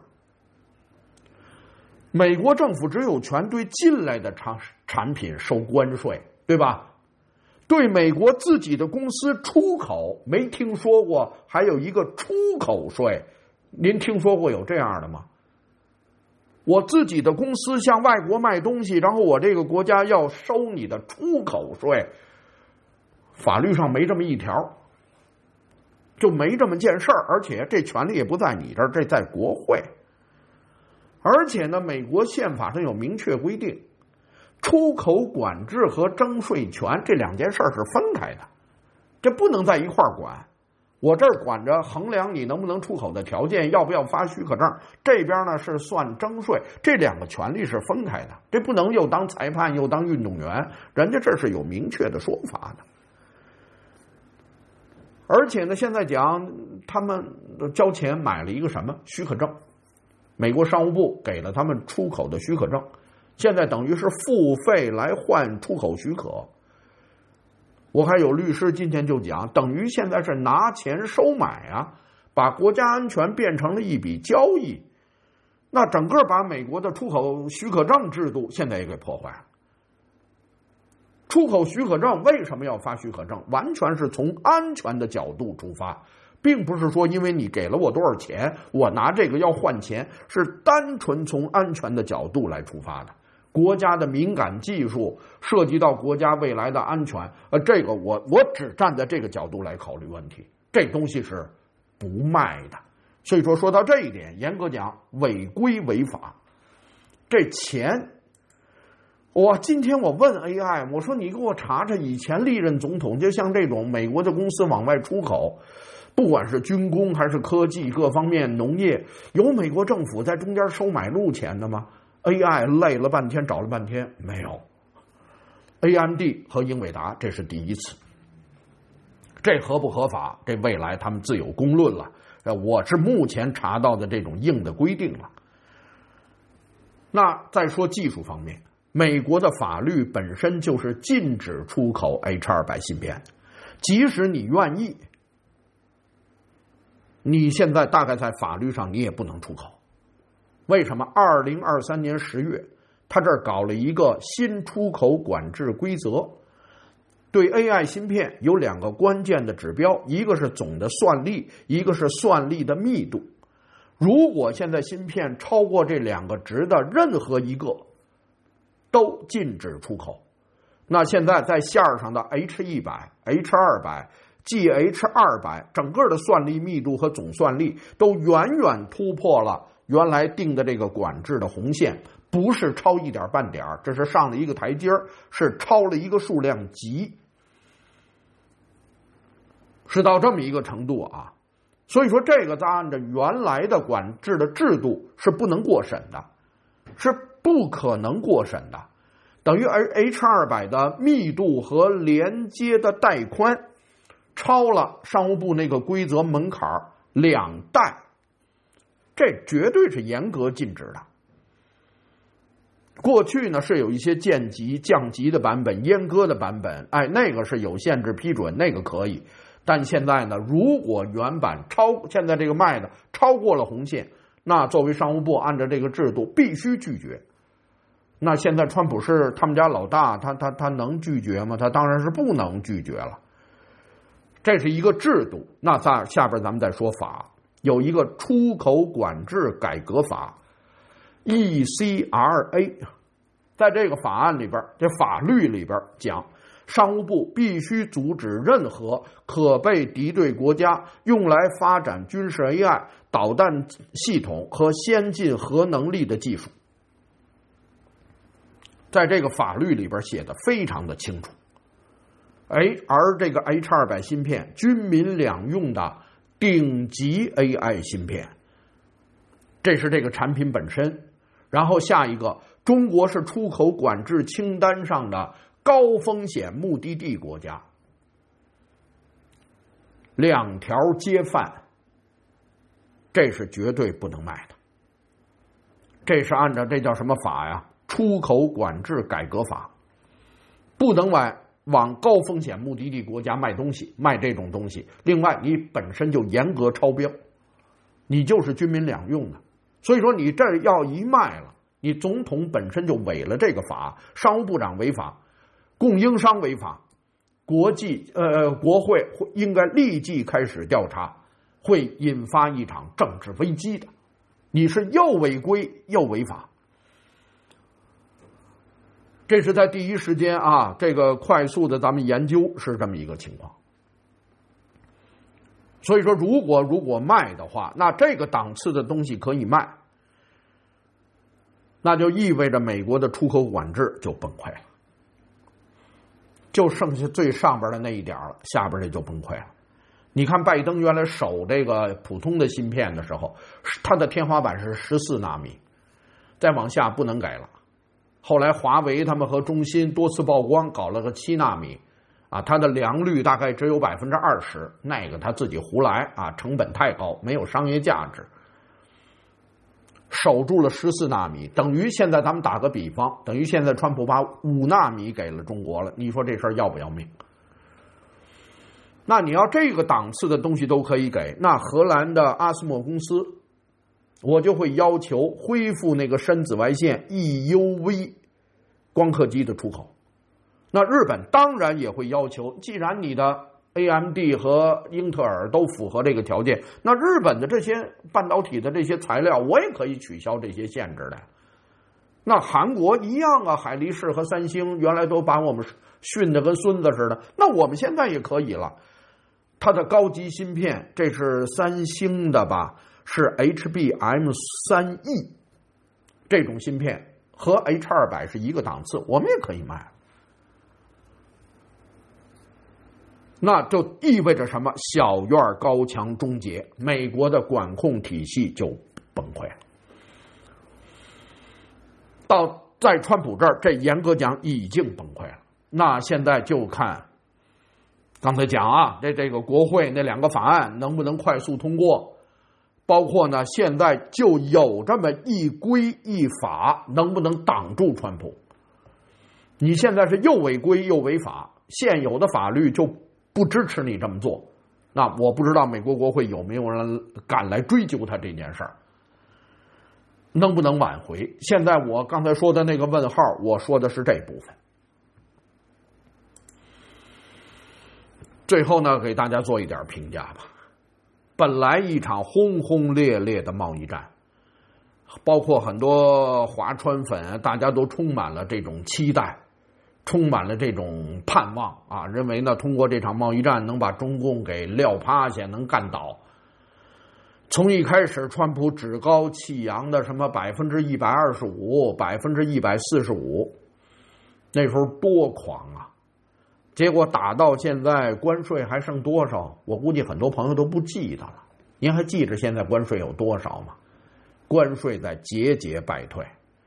S1: 美国政府只有权对进来的产产品收关税，对吧？对美国自己的公司出口，没听说过还有一个出口税。您听说过有这样的吗？我自己的公司向外国卖东西，然后我这个国家要收你的出口税，法律上没这么一条，就没这么件事儿，而且这权利也不在你这儿，这在国会。而且呢，美国宪法上有明确规定，出口管制和征税权这两件事儿是分开的，这不能在一块儿管。我这儿管着衡量你能不能出口的条件，要不要发许可证，这边呢是算征税，这两个权利是分开的，这不能又当裁判又当运动员，人家这是有明确的说法的。而且呢，现在讲他们交钱买了一个什么许可证，美国商务部给了他们出口的许可证，现在等于是付费来换出口许可。我还有律师今天就讲，等于现在是拿钱收买啊，把国家安全变成了一笔交易，那整个把美国的出口许可证制度现在也给破坏了。出口许可证为什么要发许可证？完全是从安全的角度出发，并不是说因为你给了我多少钱，我拿这个要换钱，是单纯从安全的角度来出发的。国家的敏感技术涉及到国家未来的安全，呃，这个我我只站在这个角度来考虑问题，这东西是不卖的。所以说说到这一点，严格讲违规违法。这钱，我今天我问 A I， 我说你给我查查以前历任总统，就像这种美国的公司往外出口，不管是军工还是科技各方面农业，有美国政府在中间收买路钱的吗？A I 累了半天找了半天没有。 A M D 和英伟达这是第一次，这合不合法这未来他们自有公论了，我是目前查到的这种硬的规定了。那再说技术方面，美国的法律本身就是禁止出口 H 二百 芯片，即使你愿意，你现在大概在法律上你也不能出口。为什么？二零二三年十月，他这儿搞了一个新出口管制规则，对 A I 芯片有两个关键的指标，一个是总的算力，一个是算力的密度。如果现在芯片超过这两个值的任何一个，都禁止出口。那现在在线上的 H 一百、H 二百、G H 二百，整个的算力密度和总算力都远远突破了原来定的这个管制的红线不是超一点半点，这是上了一个台阶，是超了一个数量级，是到这么一个程度啊。所以说这个咱按照原来的管制的制度是不能过审的，是不可能过审的，等于 H 二百 的密度和连接的带宽超了商务部那个规则门槛两代，这绝对是严格禁止的。过去呢是有一些降级降级的版本，阉割的版本，哎，那个是有限制批准，那个可以。但现在呢，如果原版超现在这个卖的超过了红线，那作为商务部按照这个制度必须拒绝。那现在川普是他们家老大，他他他能拒绝吗？他当然是不能拒绝了。这是一个制度。那在下边咱们再说法，有一个出口管制改革法 E C R A， 在这个法案里边，这法律里边讲，商务部必须阻止任何可被敌对国家用来发展军事 A I、导弹系统和先进核能力的技术。在这个法律里边写的非常的清楚。哎，而这个 H 二百 芯片，军民两用的顶级 A I 芯片，这是这个产品本身。然后下一个，中国是出口管制清单上的高风险目的地国家，两条街贩，这是绝对不能卖的。这是按照这叫什么法呀？出口管制改革法，不能往往高风险目的地国家卖东西，卖这种东西。另外，你本身就严格超标，你就是军民两用的。所以说，你这要一卖了，你总统本身就违了这个法，商务部长违法，供应商违法，国际呃国会应该立即开始调查，会引发一场政治危机的。你是又违规又违法。这是在第一时间啊，这个快速的咱们研究是这么一个情况。所以说，如果如果卖的话，那这个档次的东西可以卖，那就意味着美国的出口管制就崩溃了，就剩下最上边的那一点了，下边这就崩溃了。你看拜登原来守这个普通的芯片的时候，它的天花板是十四纳米，再往下不能给了。后来华为他们和中芯多次曝光搞了个七纳米，啊，它的良率大概只有百分之二十，那个他自己胡来啊，成本太高，没有商业价值。守住了十四纳米，等于现在咱们打个比方，等于现在川普把五纳米给了中国了，你说这事儿要不要命？那你要这个档次的东西都可以给，那荷兰的阿斯莫公司，我就会要求恢复那个深紫外线 E U V 光刻机的出口。那日本当然也会要求，既然你的 A M D 和英特尔都符合这个条件，那日本的这些半导体的这些材料我也可以取消这些限制的。那韩国一样啊，海力士和三星原来都把我们训得跟孙子似的，那我们现在也可以了。它的高级芯片，这是三星的吧，是 H B M 三 E 这种芯片和 H 二百 是一个档次，我们也可以卖。那就意味着什么？小院高墙终结，美国的管控体系就崩溃了。到在川普这儿，这严格讲已经崩溃了。那现在就看刚才讲啊，这这个国会那两个法案能不能快速通过，包括呢现在就有这么一规一法，能不能挡住川普？你现在是又违规又违法，现有的法律就不支持你这么做。那我不知道美国国会有没有人敢来追究他这件事儿，能不能挽回？现在我刚才说的那个问号，我说的是这部分。最后呢，给大家做一点评价吧。本来一场轰轰烈烈的贸易战，包括很多华川粉，大家都充满了这种期待，充满了这种盼望啊，认为呢通过这场贸易战能把中共给撂趴下，能干倒。 从一开始川普趾高气扬的什么百分之一百二十五、百分之一百四十五，那时候多狂啊！结果打到现在，关税还剩多少？我估计很多朋友都不记得了。您还记着现在关税有多少吗？关税在节节败退。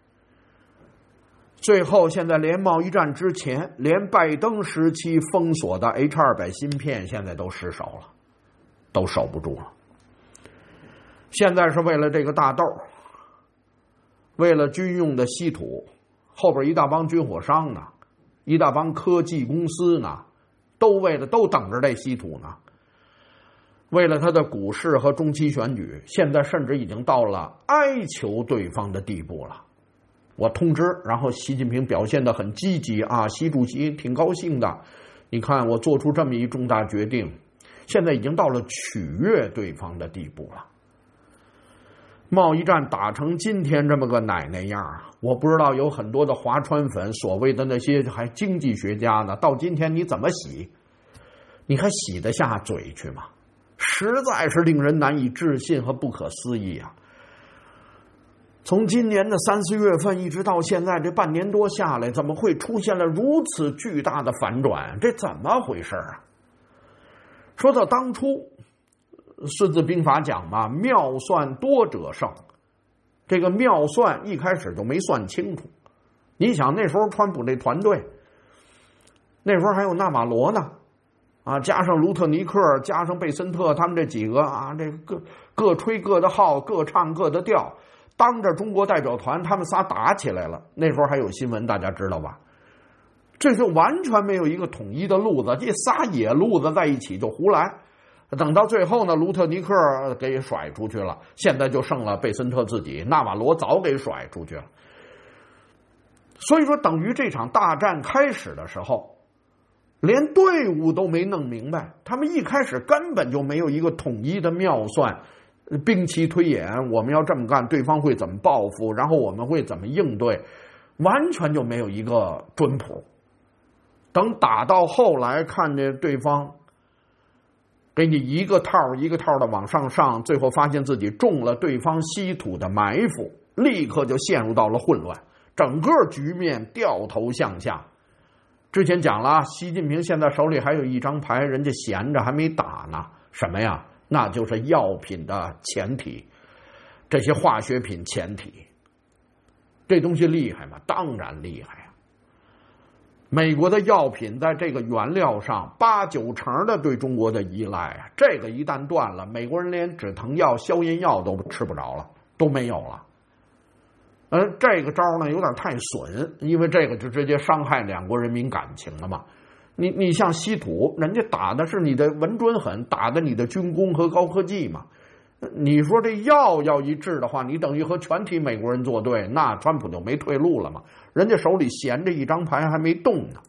S1: 最后，现在连贸易战之前，连拜登时期封锁的 H 二百 芯片，现在都失守了，都守不住了。现在是为了这个大豆，为了军用的稀土，后边一大帮军火商呢，一大帮科技公司呢，都为了都等着这稀土呢。为了他的股市和中期选举，现在甚至已经到了哀求对方的地步了。我通知，然后习近平表现得很积极啊，习主席挺高兴的。你看我做出这么一重大决定，现在已经到了取悦对方的地步了。贸易战打成今天这么个奶奶样，我不知道有很多的华川粉，所谓的那些还经济学家呢，到今天你怎么洗？你还洗得下嘴去吗？实在是令人难以置信和不可思议啊！从今年的三四月份一直到现在这半年多下来，怎么会出现了如此巨大的反转？这怎么回事啊？说到当初孙子兵法讲嘛，妙算多者胜。这个妙算一开始就没算清楚。你想那时候川普这团队，那时候还有纳瓦罗呢，啊，加上卢特尼克，加上贝森特，他们这几个啊，这各各吹各的号，各唱各的调，当着中国代表团，他们仨打起来了。那时候还有新闻，大家知道吧？这就完全没有一个统一的路子，这仨野路子在一起就胡来。等到最后呢，卢特尼克给甩出去了，现在就剩了贝森特自己，纳瓦罗早给甩出去了。所以说，等于这场大战开始的时候，连队伍都没弄明白，他们一开始根本就没有一个统一的妙算，兵棋推演，我们要这么干，对方会怎么报复，然后我们会怎么应对，完全就没有一个准谱。等打到后来，看见对方给你一个套一个套的往上上，最后发现自己中了对方稀土的埋伏，立刻就陷入到了混乱，整个局面掉头向下。之前讲了，习近平现在手里还有一张牌，人家闲着还没打呢，什么呀？那就是药品的前体，这些化学品前体。这东西厉害吗？当然厉害啊！美国的药品在这个原料上八九成的对中国的依赖啊，这个一旦断了，美国人连止疼药、消炎药都吃不着了，都没有了。而这个招呢有点太损，因为这个就直接伤害两国人民感情了嘛。你你像稀土，人家打的是你的稳准狠，打的你的军工和高科技嘛。你说这药要一治的话，你等于和全体美国人作对，那川普就没退路了嘛。人家手里闲着一张牌还没动呢。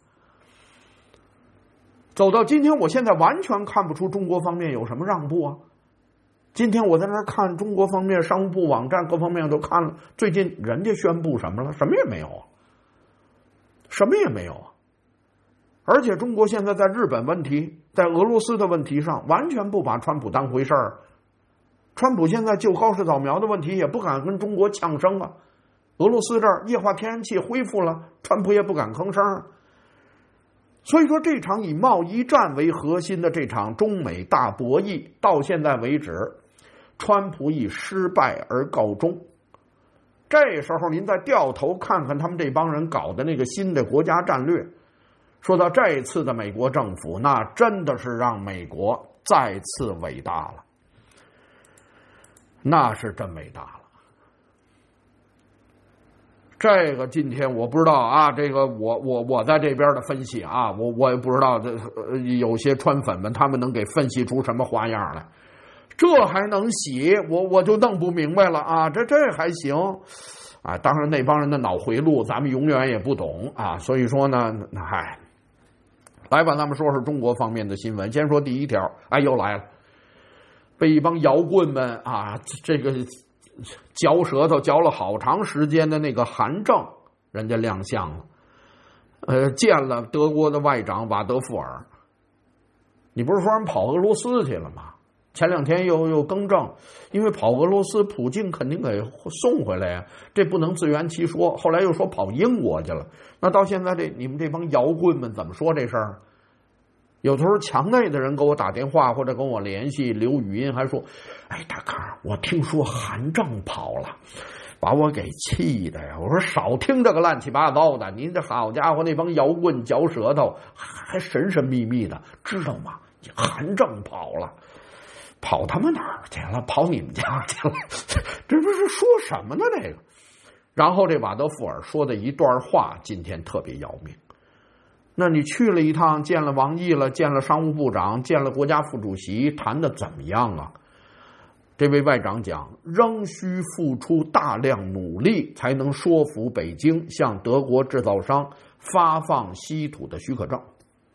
S1: 走到今天，我现在完全看不出中国方面有什么让步啊。今天我在那儿看中国方面商务部网站各方面都看了，最近人家宣布什么了？什么也没有啊，什么也没有啊。而且中国现在在日本问题，在俄罗斯的问题上，完全不把川普当回事儿。川普现在就高市早苗的问题也不敢跟中国呛声啊。俄罗斯这儿液化天然气恢复了，川普也不敢吭声。所以说，这场以贸易战为核心的这场中美大博弈，到现在为止，川普以失败而告终。这时候您再掉头看看他们这帮人搞的那个新的国家战略，说到这次的美国政府，那真的是让美国再次伟大了，那是真伟大了。这个今天我不知道啊，这个我我我在这边的分析啊，我我也不知道这、呃、有些川粉们他们能给分析出什么花样来，这还能洗？我我就弄不明白了啊，这这还行啊？当然那帮人的脑回路咱们永远也不懂啊，所以说呢，嗨，来吧，咱们说说中国方面的新闻。先说第一条，哎，又来了，被一帮摇棍们啊，这个嚼舌头嚼了好长时间的那个韩正，人家亮相了，呃，见了德国的外长瓦德富尔。你不是说人跑俄罗斯去了吗？ 前两天又又更正，因为跑俄罗斯，普京肯定给送回来呀，这不能自圆其说。后来又说跑英国去了，那到现在这你们这帮摇棍们怎么说这事儿？有时候墙内的人给我打电话或者跟我联系留语音，还说：“哎，大康，我听说韩正跑了，把我给气的呀！”我说：“少听这个乱七八糟的，您这好家伙，那帮摇棍嚼舌头，还神神秘秘的，知道吗？韩正跑了。”跑他妈哪儿去了？跑你们家去了？这不是说什么呢？这个，然后这瓦德富尔说的一段话，今天特别要命。那你去了一趟，见了王毅了，见了商务部长，见了国家副主席，谈的怎么样啊？这位外长讲，仍需付出大量努力，才能说服北京向德国制造商发放稀土的许可证，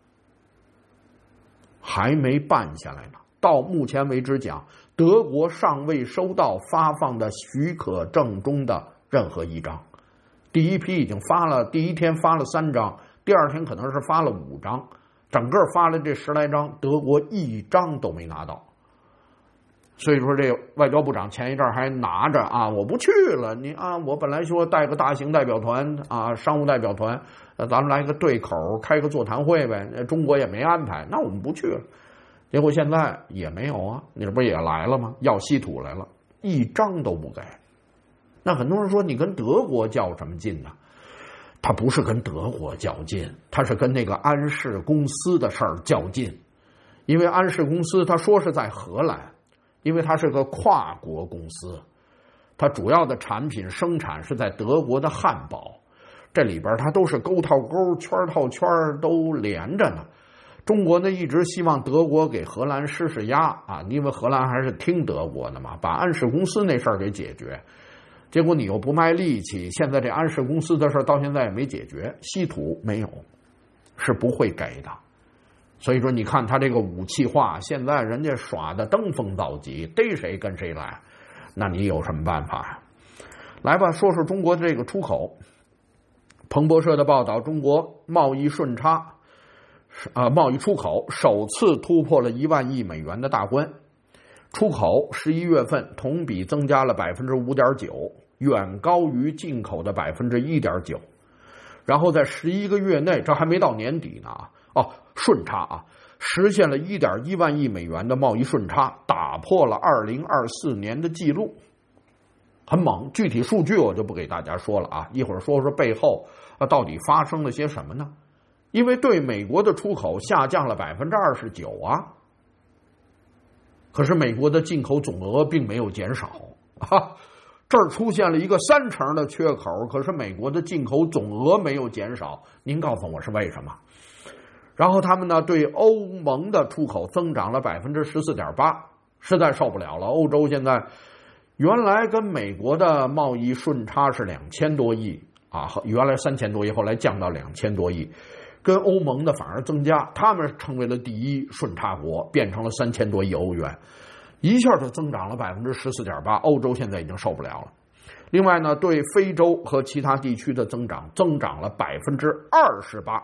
S1: 还没办下来呢。到目前为止讲，德国尚未收到发放的许可证中的任何一张。第一批已经发了，第一天发了三张，第二天可能是发了五张，整个发了这十来张，德国一张都没拿到。所以说，这外交部长前一阵还拿着啊，我不去了，你啊，我本来说带个大型代表团啊，商务代表团，咱们来个对口，开个座谈会呗。中国也没安排，那我们不去了。结果现在也没有啊，你这不也来了吗？要稀土来了，一张都不给。那很多人说你跟德国较什么劲呢？他不是跟德国较劲，他是跟那个安氏公司的事儿较劲。因为安氏公司他说是在荷兰，因为它是个跨国公司，它主要的产品生产是在德国的汉堡，这里边它都是勾套勾、圈套圈都连着呢。中国呢一直希望德国给荷兰施施压啊，因为荷兰还是听德国的嘛，把安氏公司那事儿给解决。结果你又不卖力气，现在这安氏公司的事儿到现在也没解决，稀土没有，是不会给的。所以说你看他这个武器化，现在人家耍的登峰造极，逮谁跟谁来，那你有什么办法呀？来吧，说说中国的这个出口。彭博社的报道，中国贸易顺差呃，贸易出口首次突破了一万亿美元的大关，出口十一月份同比增加了百分之五点九，远高于进口的百分之一点九。然后在十一个月内，这还没到年底呢啊，哦，顺差啊，实现了一点一万亿美元的贸易顺差，打破了二零二四年的记录，很猛。具体数据我就不给大家说了啊，一会儿说说背后啊到底发生了些什么呢？因为对美国的出口下降了百分之二十九啊，可是美国的进口总额并没有减少啊，这儿出现了一个三成的缺口，可是美国的进口总额没有减少，您告诉我是为什么？然后他们呢对欧盟的出口增长了百分之十四点八，实在受不了了。欧洲现在原来跟美国的贸易顺差是两千多亿啊，原来三千多亿，后来降到两千多亿。跟欧盟的反而增加，他们成为了第一顺差国，变成了三千多亿欧元，一下就增长了百分之十四点八。欧洲现在已经受不了了。另外呢，对非洲和其他地区的增长增长了百分之二十八，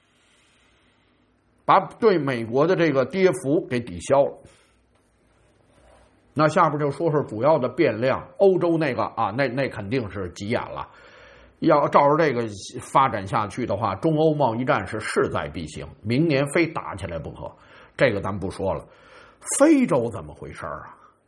S1: 把对美国的这个跌幅给抵消了。那下边就说说主要的变量，欧洲那个啊，那那肯定是急眼了。要照着这个发展下去的话，中欧贸易战是势在必行，明年非打起来不可。这个咱不说了。非洲怎么回事啊？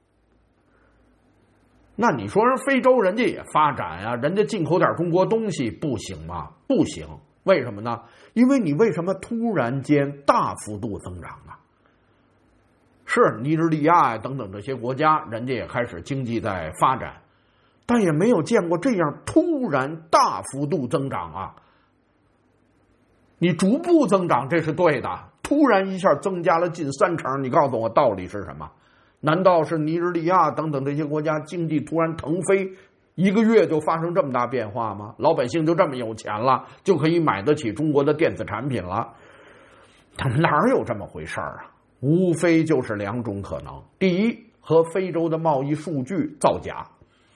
S1: 那你说人非洲人家也发展啊，人家进口点中国东西不行吗？不行。为什么呢？因为你为什么突然间大幅度增长啊？是尼日利亚等等这些国家，人家也开始经济在发展，但也没有见过这样突然大幅度增长啊！你逐步增长这是对的，突然一下增加了近三成，你告诉我道理是什么？难道是尼日利亚等等这些国家经济突然腾飞，一个月就发生这么大变化吗？老百姓就这么有钱了，就可以买得起中国的电子产品了？他哪有这么回事儿啊？无非就是两种可能：第一，和非洲的贸易数据造假，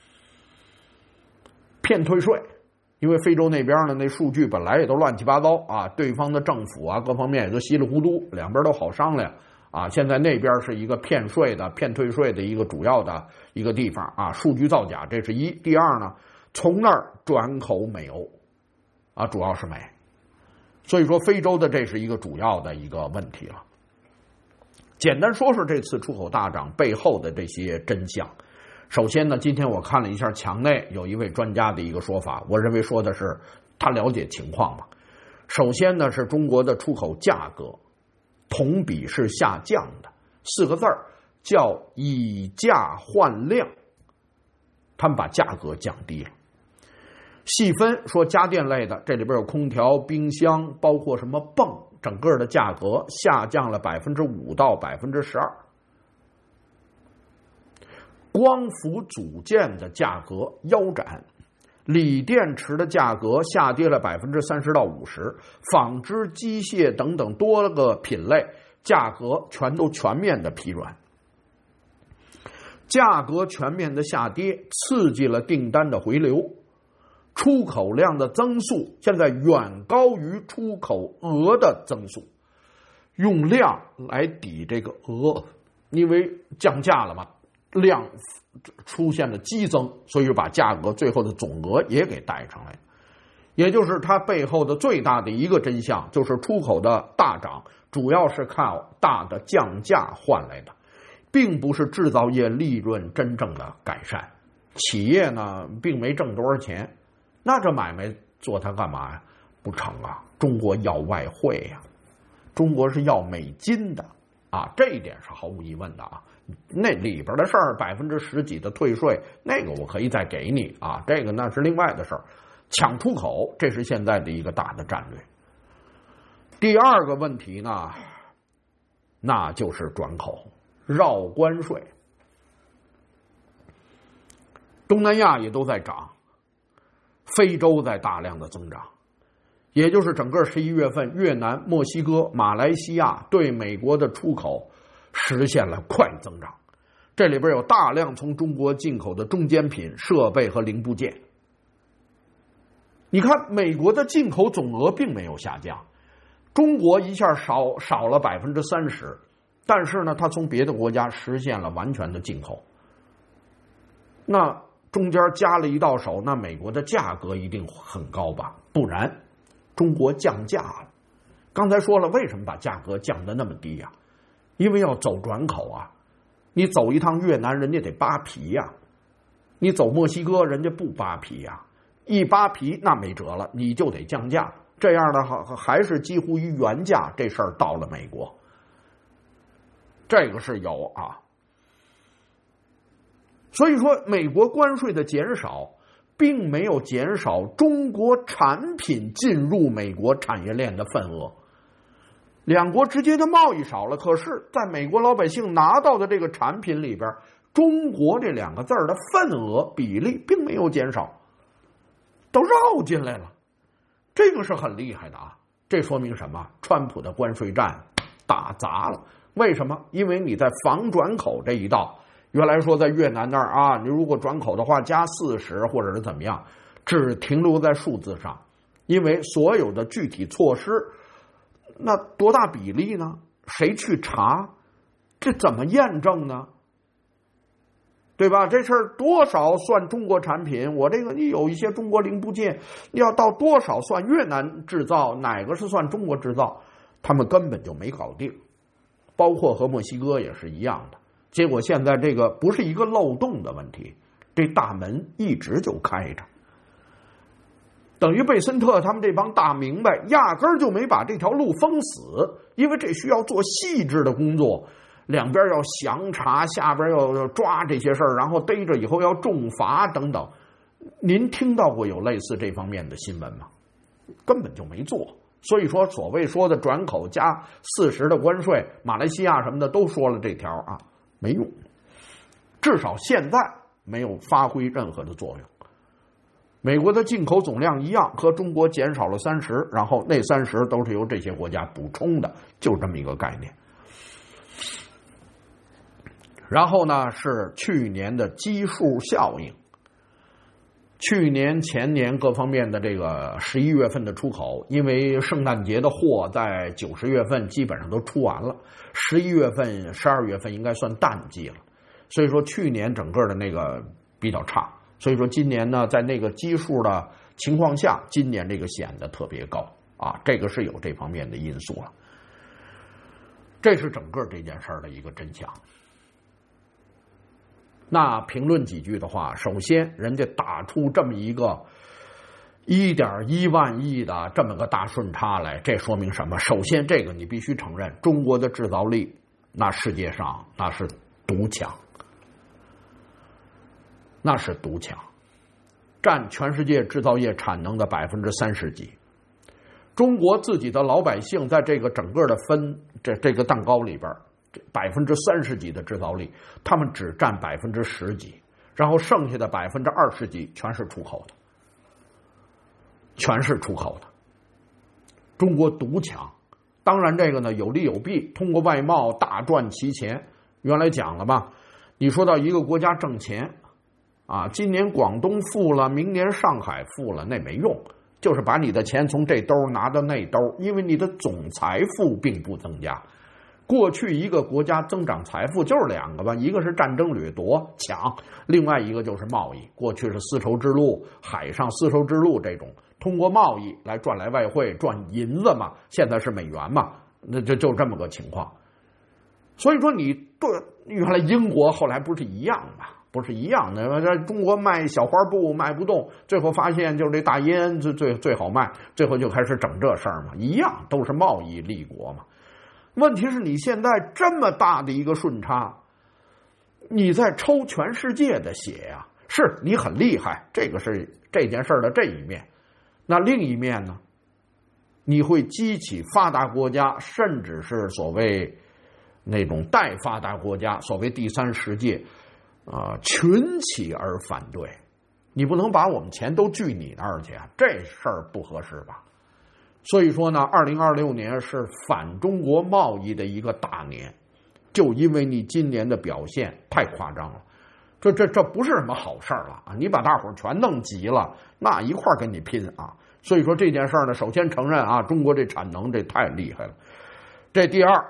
S1: 骗退税，因为非洲那边呢，那数据本来也都乱七八糟啊，对方的政府啊各方面也都稀里糊涂，两边都好商量啊，现在那边是一个骗税的、骗退税的一个主要的一个地方啊，数据造假，这是一。第二呢，从那儿转口美欧，啊，主要是美。所以说，非洲的这是一个主要的一个问题了。简单说说这次出口大涨背后的这些真相。首先呢，今天我看了一下墙内有一位专家的一个说法，我认为说的是他了解情况吧。首先呢，是中国的出口价格同比是下降的，四个字儿叫以价换量，他们把价格降低了。细分说家电类的，这里边有空调、冰箱，包括什么泵，整个的价格下降了百分之五到百分之十二。光伏组件的价格腰斩，锂电池的价格下跌了百分之三十到五十，纺织、机械等等多个品类价格全都全面的疲软。价格全面的下跌，刺激了订单的回流。出口量的增速现在远高于出口额的增速，用量来抵这个额，因为降价了嘛，量出现了激增，所以把价格最后的总额也给带上来。也就是它背后的最大的一个真相，就是出口的大涨主要是靠大的降价换来的，并不是制造业利润真正的改善。企业呢并没挣多少钱，那这买卖做它干嘛呀？不成啊！中国要外汇呀、啊，中国是要美金的啊，这一点是毫无疑问的啊。那里边的事儿，百分之十几的退税，那个我可以再给你啊，这个那是另外的事儿。抢出口，这是现在的一个大的战略。第二个问题呢，那就是转口绕关税。东南亚也都在涨。非洲在大量的增长，也就是整个十一月份，越南、墨西哥、马来西亚对美国的出口实现了快增长。这里边有大量从中国进口的中间品、设备和零部件。你看，美国的进口总额并没有下降，中国一下少少了百分之三十，但是呢，它从别的国家实现了完全的进口。那中间加了一道手，那美国的价格一定很高吧？不然，中国降价了。刚才说了，为什么把价格降得那么低呀、啊？因为要走转口啊。你走一趟越南，人家得扒皮呀、啊；你走墨西哥，人家不扒皮呀、啊。一扒皮，那没辙了，你就得降价。这样的话，还是几乎于原价，这事儿到了美国，这个是有啊。所以说，美国关税的减少，并没有减少中国产品进入美国产业链的份额。两国之间的贸易少了，可是在美国老百姓拿到的这个产品里边，中国这两个字的份额比例并没有减少，都绕进来了。这个是很厉害的啊！这说明什么？川普的关税战打砸了。为什么？因为你在防转口这一道，原来说在越南那儿啊，你如果转口的话加四十或者是怎么样，只停留在数字上，因为所有的具体措施，那多大比例呢？谁去查？这怎么验证呢？对吧？这事儿多少算中国产品？我这个你有一些中国零部件，要到多少算越南制造？哪个是算中国制造？他们根本就没搞定，包括和墨西哥也是一样的。结果现在这个不是一个漏洞的问题，这大门一直就开着，等于贝森特他们这帮大明白，压根儿就没把这条路封死，因为这需要做细致的工作，两边要详查，下边要抓这些事儿，然后逮着以后要重罚等等。您听到过有类似这方面的新闻吗？根本就没做。所以说，所谓说的转口加四十的关税，马来西亚什么的都说了这条啊。没用，至少现在没有发挥任何的作用。美国的进口总量一样，和中国减少了三十，然后那三十都是由这些国家补充的，就这么一个概念。然后呢，是去年的基数效应。 去年、前年各方面的这个十一月份的出口，因为圣诞节的货在九十月份基本上都出完了，十一月份、十二月份应该算淡季了，所以说去年整个的那个比较差，所以说今年呢，在那个基数的情况下，今年这个显得特别高啊，这个是有这方面的因素了。这是整个这件事儿的一个真相。那评论几句的话，首先人家打出这么一个一点一万亿的这么个大顺差来，这说明什么？首先这个你必须承认，中国的制造力那世界上那是独强，那是独强，占全世界制造业产能的百分之三十几。中国自己的老百姓在这个整个的分这这个蛋糕里边，百分之三十几的制造力，他们只占百分之十几，然后剩下的百分之二十几全是出口的，全是出口的。中国独强，当然这个呢有利有弊，通过外贸大赚其钱。原来讲了吧，你说到一个国家挣钱啊，今年广东富了，明年上海富了，那没用，就是把你的钱从这兜拿到那兜，因为你的总财富并不增加。过去一个国家增长财富就是两个吧，一个是战争掠夺抢，另外一个就是贸易。过去是丝绸之路、海上丝绸之路这种通过贸易来赚来外汇、赚银子嘛，现在是美元嘛，那就就这么个情况。所以说你对原来英国后来不是一样嘛，不是一样的，在中国卖小花布卖不动，最后发现就是这大烟最最最好卖，最后就开始整这事儿嘛，一样都是贸易立国嘛。问题是你现在这么大的一个顺差，你在抽全世界的血呀、啊，是你很厉害，这个是这件事的这一面。那另一面呢，你会激起发达国家，甚至是所谓那种待发达国家，所谓第三世界啊、呃，群起而反对。你不能把我们钱都聚你那儿去，这事儿不合适吧？所以说呢，二零二六年是反中国贸易的一个大年，就因为你今年的表现太夸张了，这这这不是什么好事了啊！你把大伙儿全弄急了，那一块儿跟你拼啊！所以说这件事呢，首先承认啊，中国这产能这太厉害了。这第二，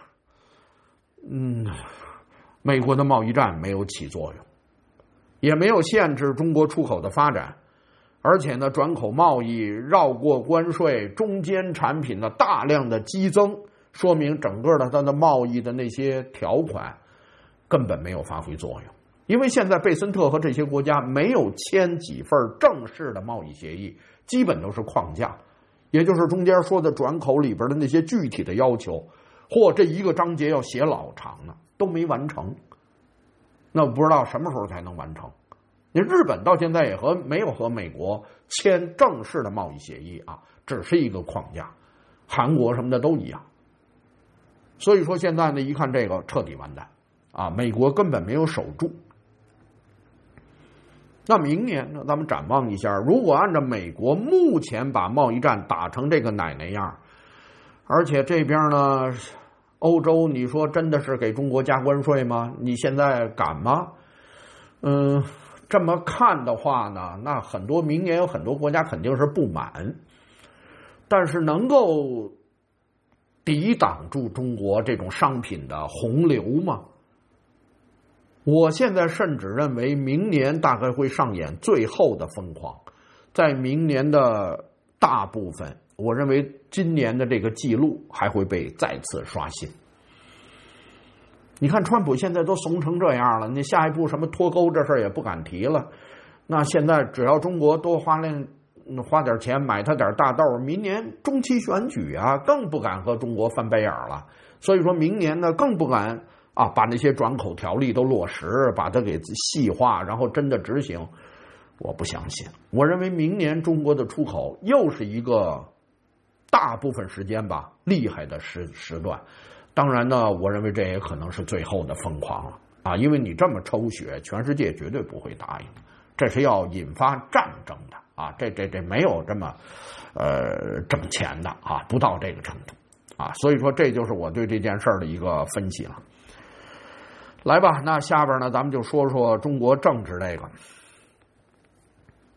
S1: 嗯，美国的贸易战没有起作用，也没有限制中国出口的发展。而且呢，转口贸易绕过关税，中间产品的大量的激增，说明整个的它的贸易的那些条款根本没有发挥作用。因为现在贝森特和这些国家没有签几份正式的贸易协议，基本都是框架，也就是中间说的转口里边的那些具体的要求，或这一个章节要写老长呢，都没完成。那我不知道什么时候才能完成。你日本到现在也和没有和美国签正式的贸易协议啊，只是一个框架，韩国什么的都一样。所以说现在呢，一看这个彻底完蛋啊，美国根本没有守住。那明年呢，咱们展望一下，如果按照美国目前把贸易战打成这个奶奶样，而且这边呢，欧洲你说真的是给中国加关税吗？你现在敢吗？嗯。这么看的话呢，那很多明年有很多国家肯定是不满，但是能够抵挡住中国这种商品的洪流吗？我现在甚至认为明年大概会上演最后的疯狂，在明年的大部分，我认为今年的这个记录还会被再次刷新。你看川普现在都怂成这样了，你下一步什么脱钩这事儿也不敢提了。那现在只要中国多花点花点钱买他点大豆，明年中期选举啊，更不敢和中国翻白眼了。所以说明年呢，更不敢啊把那些转口条例都落实，把它给细化，然后真的执行。我不相信。我认为明年中国的出口又是一个大部分时间吧厉害的时时段。当然呢，我认为这也可能是最后的疯狂了啊！因为你这么抽血，全世界绝对不会答应，这是要引发战争的啊！这这这没有这么呃挣钱的啊，不到这个程度啊！所以说，这就是我对这件事儿的一个分析了。来吧，那下边呢，咱们就说说中国政治这个。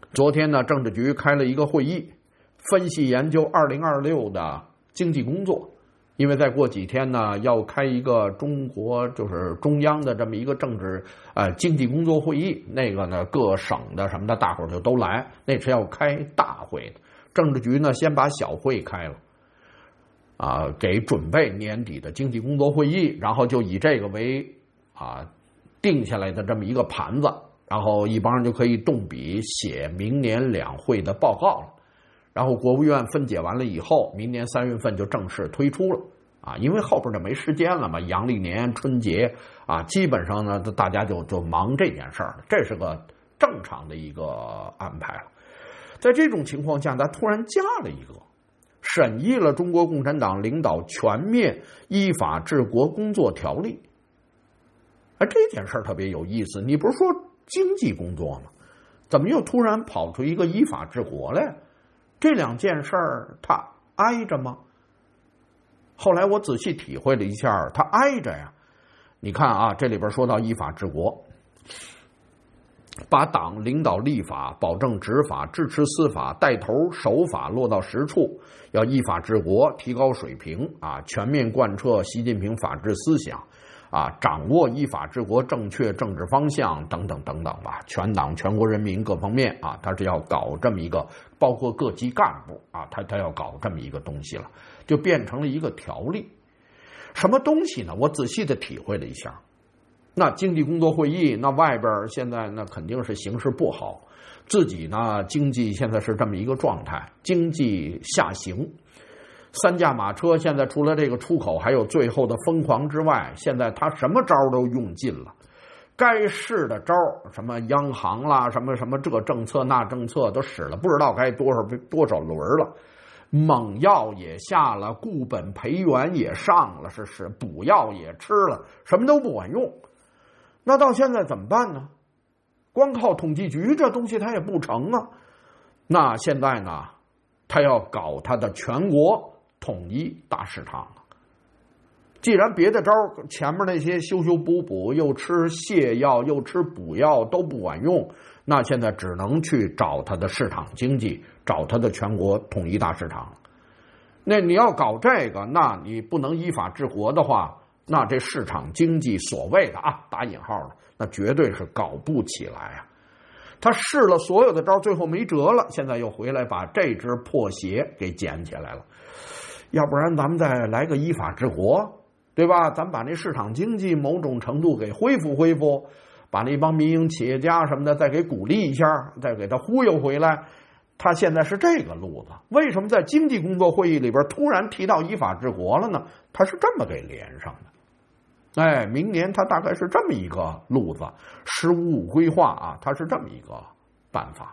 S1: 昨天呢，政治局开了一个会议，分析研究二零二六的经济工作。因为再过几天呢，要开一个中国就是中央的这么一个政治呃经济工作会议，那个呢各省的什么的大伙儿就都来，那是要开大会的。政治局呢先把小会开了，啊，给准备年底的经济工作会议，然后就以这个为啊定下来的这么一个盘子，然后一帮人就可以动笔写明年两会的报告了。然后国务院分解完了以后，明年三月份就正式推出了啊，因为后边就没时间了嘛，阳历年、春节啊，基本上呢，大家就就忙这件事儿了，这是个正常的一个安排了。在这种情况下，他突然加了一个，审议了中国共产党领导全面依法治国工作条例。啊，这件事儿特别有意思，你不是说经济工作吗？怎么又突然跑出一个依法治国来？这两件事儿它挨着吗？后来我仔细体会了一下，它挨着呀。你看啊，这里边说到依法治国，把党领导立法、保证执法、支持司法、带头守法落到实处，要依法治国，提高水平啊，全面贯彻习近平法治思想啊，掌握依法治国正确政治方向等等等等吧，全党全国人民各方面啊，他是要搞这么一个，包括各级干部啊，他他要搞这么一个东西了，就变成了一个条例。什么东西呢？我仔细的体会了一下。那经济工作会议，那外边现在那肯定是形势不好，自己呢经济现在是这么一个状态，经济下行。三驾马车现在除了这个出口还有最后的疯狂之外，现在他什么招都用尽了，该使的招什么央行啦，什么什么这政策那政策都使了不知道该多少多少轮了，猛药也下了，固本培元也上了，是是补药也吃了，什么都不管用。那到现在怎么办呢？光靠统计局这东西它也不成啊。那现在呢，他要搞他的全国统一大市场了。既然别的招前面那些修修补补，又吃泻药又吃补药都不管用，那现在只能去找他的市场经济，找他的全国统一大市场。那你要搞这个，那你不能依法治国的话，那这市场经济所谓的啊打引号的，那绝对是搞不起来啊。他试了所有的招，最后没辙了，现在又回来把这只破鞋给捡起来了。要不然咱们再来个依法治国，对吧？咱把那市场经济某种程度给恢复恢复，把那帮民营企业家什么的再给鼓励一下，再给他忽悠回来。他现在是这个路子，为什么在经济工作会议里边突然提到依法治国了呢？他是这么给连上的。哎，明年他大概是这么一个路子，十五五规划啊，它是这么一个办法。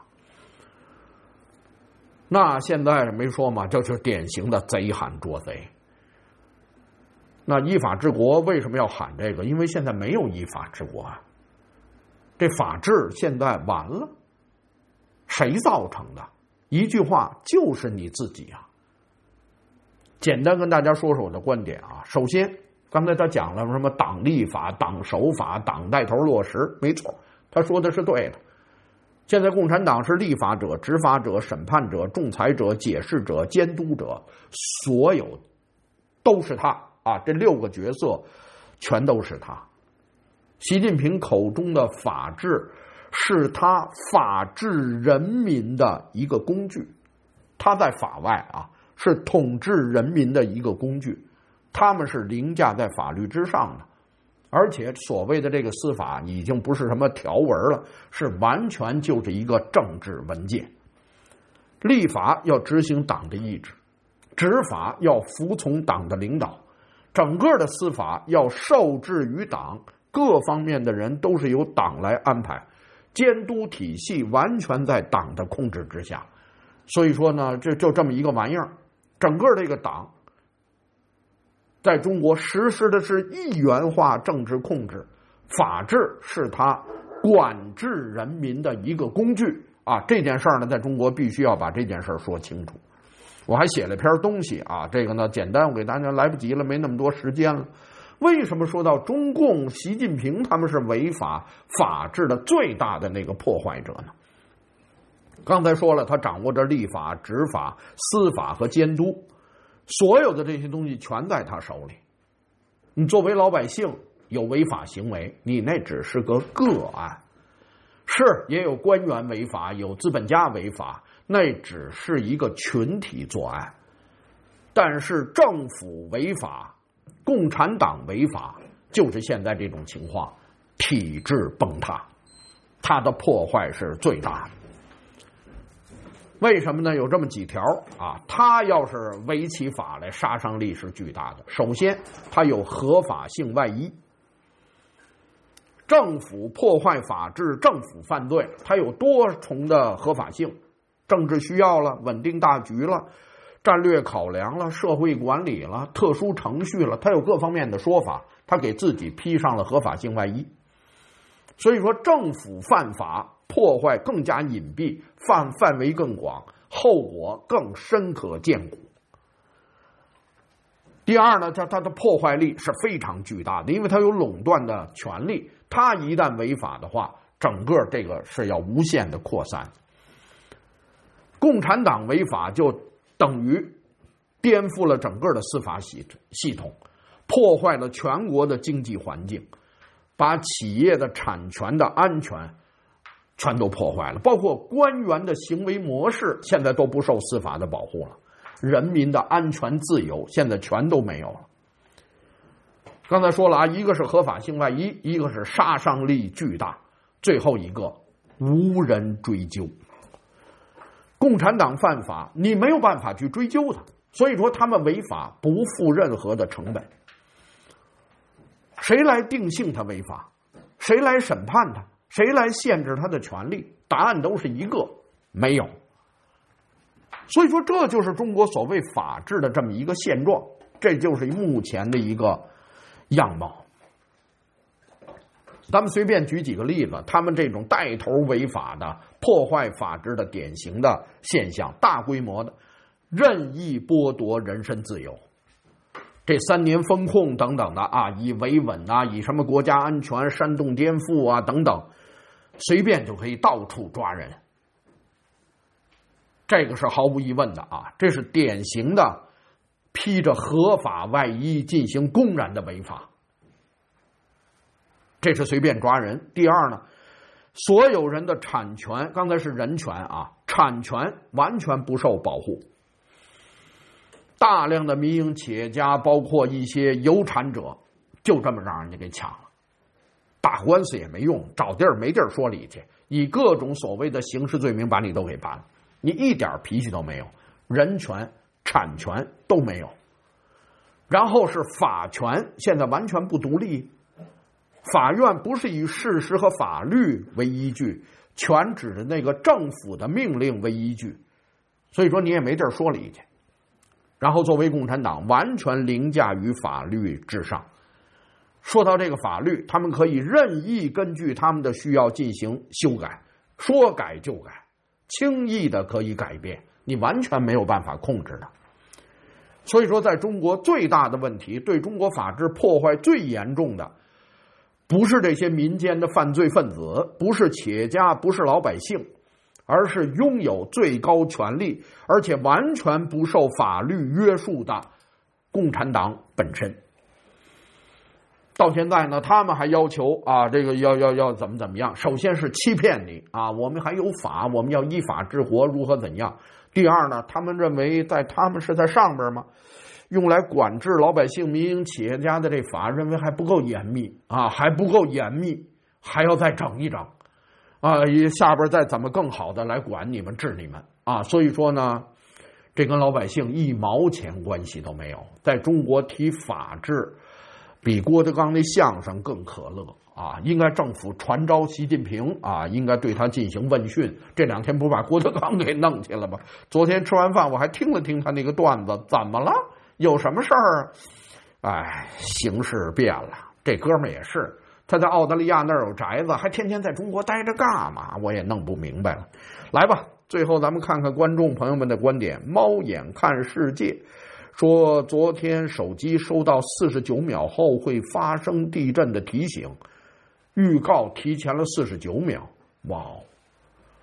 S1: 那现在没说嘛，这就是典型的贼喊捉贼。那依法治国为什么要喊这个？因为现在没有依法治国啊，这法治现在完了，谁造成的？一句话，就是你自己啊。简单跟大家说说我的观点啊。首先，刚才他讲了什么党立法、党守法、党带头落实，没错，他说的是对的。现在共产党是立法者、执法者、审判者、仲裁者、解释者、监督者，所有都是他啊！这六个角色全都是他。习近平口中的法治，是他法治人民的一个工具，他在法外啊，是统治人民的一个工具，他们是凌驾在法律之上的。而且所谓的这个司法已经不是什么条文了，是完全就是一个政治文件。立法要执行党的意志，执法要服从党的领导，整个的司法要受制于党，各方面的人都是由党来安排，监督体系完全在党的控制之下。所以说呢，这就这么一个玩意儿，整个这个党在中国实施的是一元化政治控制，法治是他管制人民的一个工具啊！这件事儿呢，在中国必须要把这件事儿说清楚。我还写了篇东西啊，这个呢简单我给大家来不及了，没那么多时间了。为什么说到中共习近平他们是违法法治的最大的那个破坏者呢？ 刚才说了，他掌握着立法、执法、司法和监督，所有的这些东西全在他手里。你作为老百姓有违法行为，你那只是个个案，是也有官员违法，有资本家违法，那只是一个群体作案。但是政府违法，共产党违法，就是现在这种情况，体制崩塌，它的破坏是最大的。为什么呢？有这么几条啊，它要是违起法来，杀伤力是巨大的。首先，它有合法性外衣，政府破坏法治，政府犯罪，它有多重的合法性，政治需要了，稳定大局了，战略考量了，社会管理了，特殊程序了，它有各方面的说法，它给自己披上了合法性外衣。所以说，政府犯法，破坏更加隐蔽，范范围更广，后果更深可见骨。第二呢，它它的破坏力是非常巨大的，因为它有垄断的权利，它一旦违法的话，整个这个是要无限的扩散。共产党违法就等于颠覆了整个的司法系系统，破坏了全国的经济环境，把企业的产权的安全全都破坏了，包括官员的行为模式现在都不受司法的保护了，人民的安全自由现在全都没有了。刚才说了啊，一个是合法性外衣，一个是杀伤力巨大，最后一个无人追究。共产党犯法，你没有办法去追究他，所以说他们违法不负任何的成本。谁来定性他违法？谁来审判他？谁来限制他的权利？答案都是一个，没有。所以说，这就是中国所谓法治的这么一个现状，这就是目前的一个样貌。咱们随便举几个例子，他们这种带头违法的、破坏法治的典型的现象，大规模的任意剥夺人身自由。这三年风控等等的啊，以维稳啊，以什么国家安全、煽动颠覆啊等等，随便就可以到处抓人。这个是毫无疑问的啊，这是典型的披着合法外衣进行公然的违法。这是随便抓人。第二呢，所有人的产权，刚才是人权啊，产权完全不受保护。大量的民营企业家，包括一些有产者，就这么让人家给抢了。打官司也没用，找地儿没地儿说理去，以各种所谓的刑事罪名把你都给办了，你一点脾气都没有，人权、产权都没有。然后是法权，现在完全不独立，法院不是以事实和法律为依据，全指着那个政府的命令为依据，所以说你也没地儿说理去。然后作为共产党，完全凌驾于法律之上。说到这个法律，他们可以任意根据他们的需要进行修改，说改就改，轻易的可以改变，你完全没有办法控制的。所以说，在中国最大的问题，对中国法治破坏最严重的，不是这些民间的犯罪分子，不是企业家，不是老百姓，而是拥有最高权力而且完全不受法律约束的共产党本身。到现在呢，他们还要求啊，这个要要要怎么怎么样？首先是欺骗你啊，我们还有法，我们要依法治国，如何怎样？第二呢，他们认为在他们是在上边嘛，用来管制老百姓、民营企业家的这法，认为还不够严密啊，还不够严密，还要再整一整啊，下边再怎么更好的来管你们、治你们啊？所以说呢，这跟老百姓一毛钱关系都没有。在中国提法治，比郭德纲那相声更可乐啊！应该政府传召习近平啊，应该对他进行问讯。这两天不把郭德纲给弄去了吗？昨天吃完饭我还听了听他那个段子，怎么了？有什么事儿？哎，形势变了。这哥们儿也是，他在澳大利亚那儿有宅子，还天天在中国待着干嘛？我也弄不明白了。来吧，最后咱们看看观众朋友们的观点。猫眼看世界说，昨天手机收到四十九秒后会发生地震的提醒，预告提前了四十九秒。哇，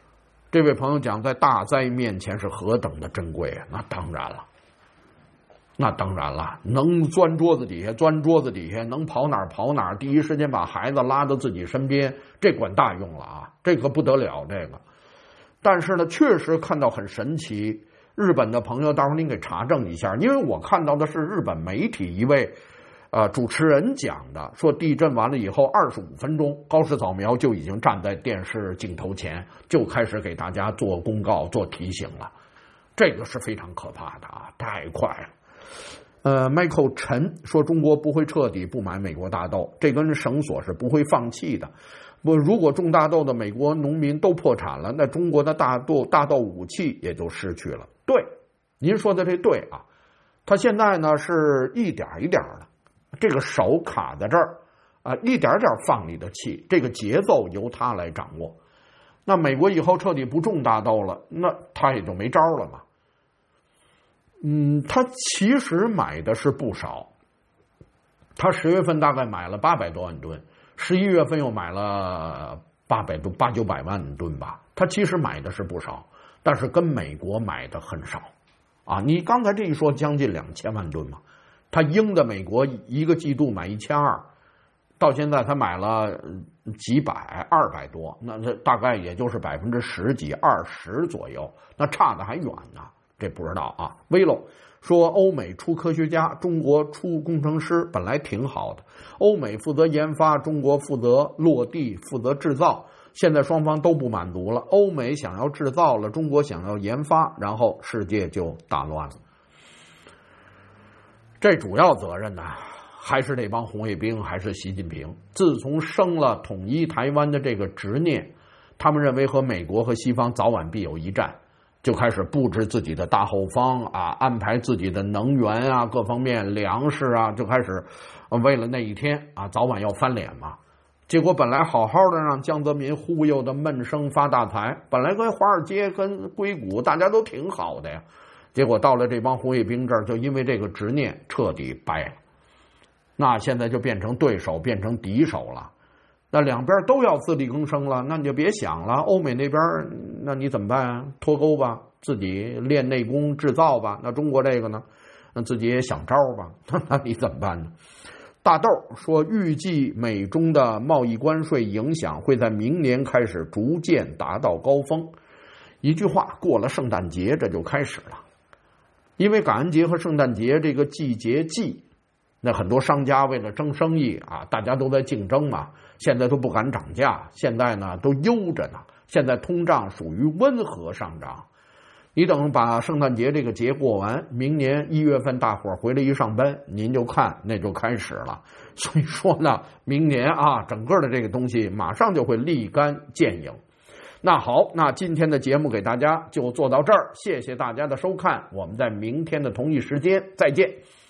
S1: 这位朋友讲，在大灾面前是何等的珍贵啊！那当然了，那当然了，能钻桌子底下钻桌子底下，能跑哪儿跑哪儿，第一时间把孩子拉到自己身边，这管大用了啊！这可不得了，这个。但是呢，确实看到很神奇。日本的朋友，到时候您给查证一下，因为我看到的是日本媒体一位呃主持人讲的，说地震完了以后二十五分钟，高市早苗就已经站在电视镜头前，就开始给大家做公告、做提醒了。这个是非常可怕的啊，太快了。呃 ，Michael 陈说，中国不会彻底不买美国大豆，这根绳索是不会放弃的。不，如果种大豆的美国农民都破产了，那中国的大豆大豆武器也就失去了。对，您说的这对啊，他现在呢是一点一点的，这个手卡在这儿啊，一点点放你的气，这个节奏由他来掌握。那美国以后彻底不种大豆了，那他也就没招了嘛。嗯，他其实买的是不少，他十月份大概买了八百多万吨，十一月份又买了八百多八九百万吨吧。他其实买的是不少，但是跟美国买的很少啊。你刚才这一说，将近两千万吨嘛，他应的美国一个季度买一千二，到现在他买了几百二百多，那这大概也就是百分之十几二十左右，那差的还远呢。这不知道啊。威龙说，欧美出科学家，中国出工程师，本来挺好的。欧美负责研发，中国负责落地，负责制造。现在双方都不满足了，欧美想要制造了，中国想要研发，然后世界就大乱了。这主要责任呢，还是这帮红卫兵，还是习近平。自从生了统一台湾的这个执念，他们认为和美国和西方早晚必有一战。就开始布置自己的大后方啊，安排自己的能源啊，各方面粮食啊，就开始为了那一天啊，早晚要翻脸嘛。结果本来好好的让江泽民忽悠的闷声发大财，本来跟华尔街跟硅谷大家都挺好的呀，结果到了这帮红卫兵这儿，就因为这个执念彻底掰了。那现在就变成对手，变成敌手了。那两边都要自力更生了，那你就别想了。欧美那边，那你怎么办啊？脱钩吧，自己练内功制造吧。那中国这个呢，那自己也想招吧。那你怎么办呢？大豆说，预计美中的贸易关税影响会在明年开始逐渐达到高峰。一句话，过了圣诞节这就开始了，因为感恩节和圣诞节这个季节季。那很多商家为了争生意啊，大家都在竞争嘛，现在都不敢涨价，现在呢都悠着呢，现在通胀属于温和上涨。你等把圣诞节这个节过完，明年一月份大伙儿回来一上班，您就看那就开始了。所以说呢，明年啊，整个的这个东西马上就会立竿见影。那好，那今天的节目给大家就做到这儿，谢谢大家的收看，我们在明天的同一时间再见。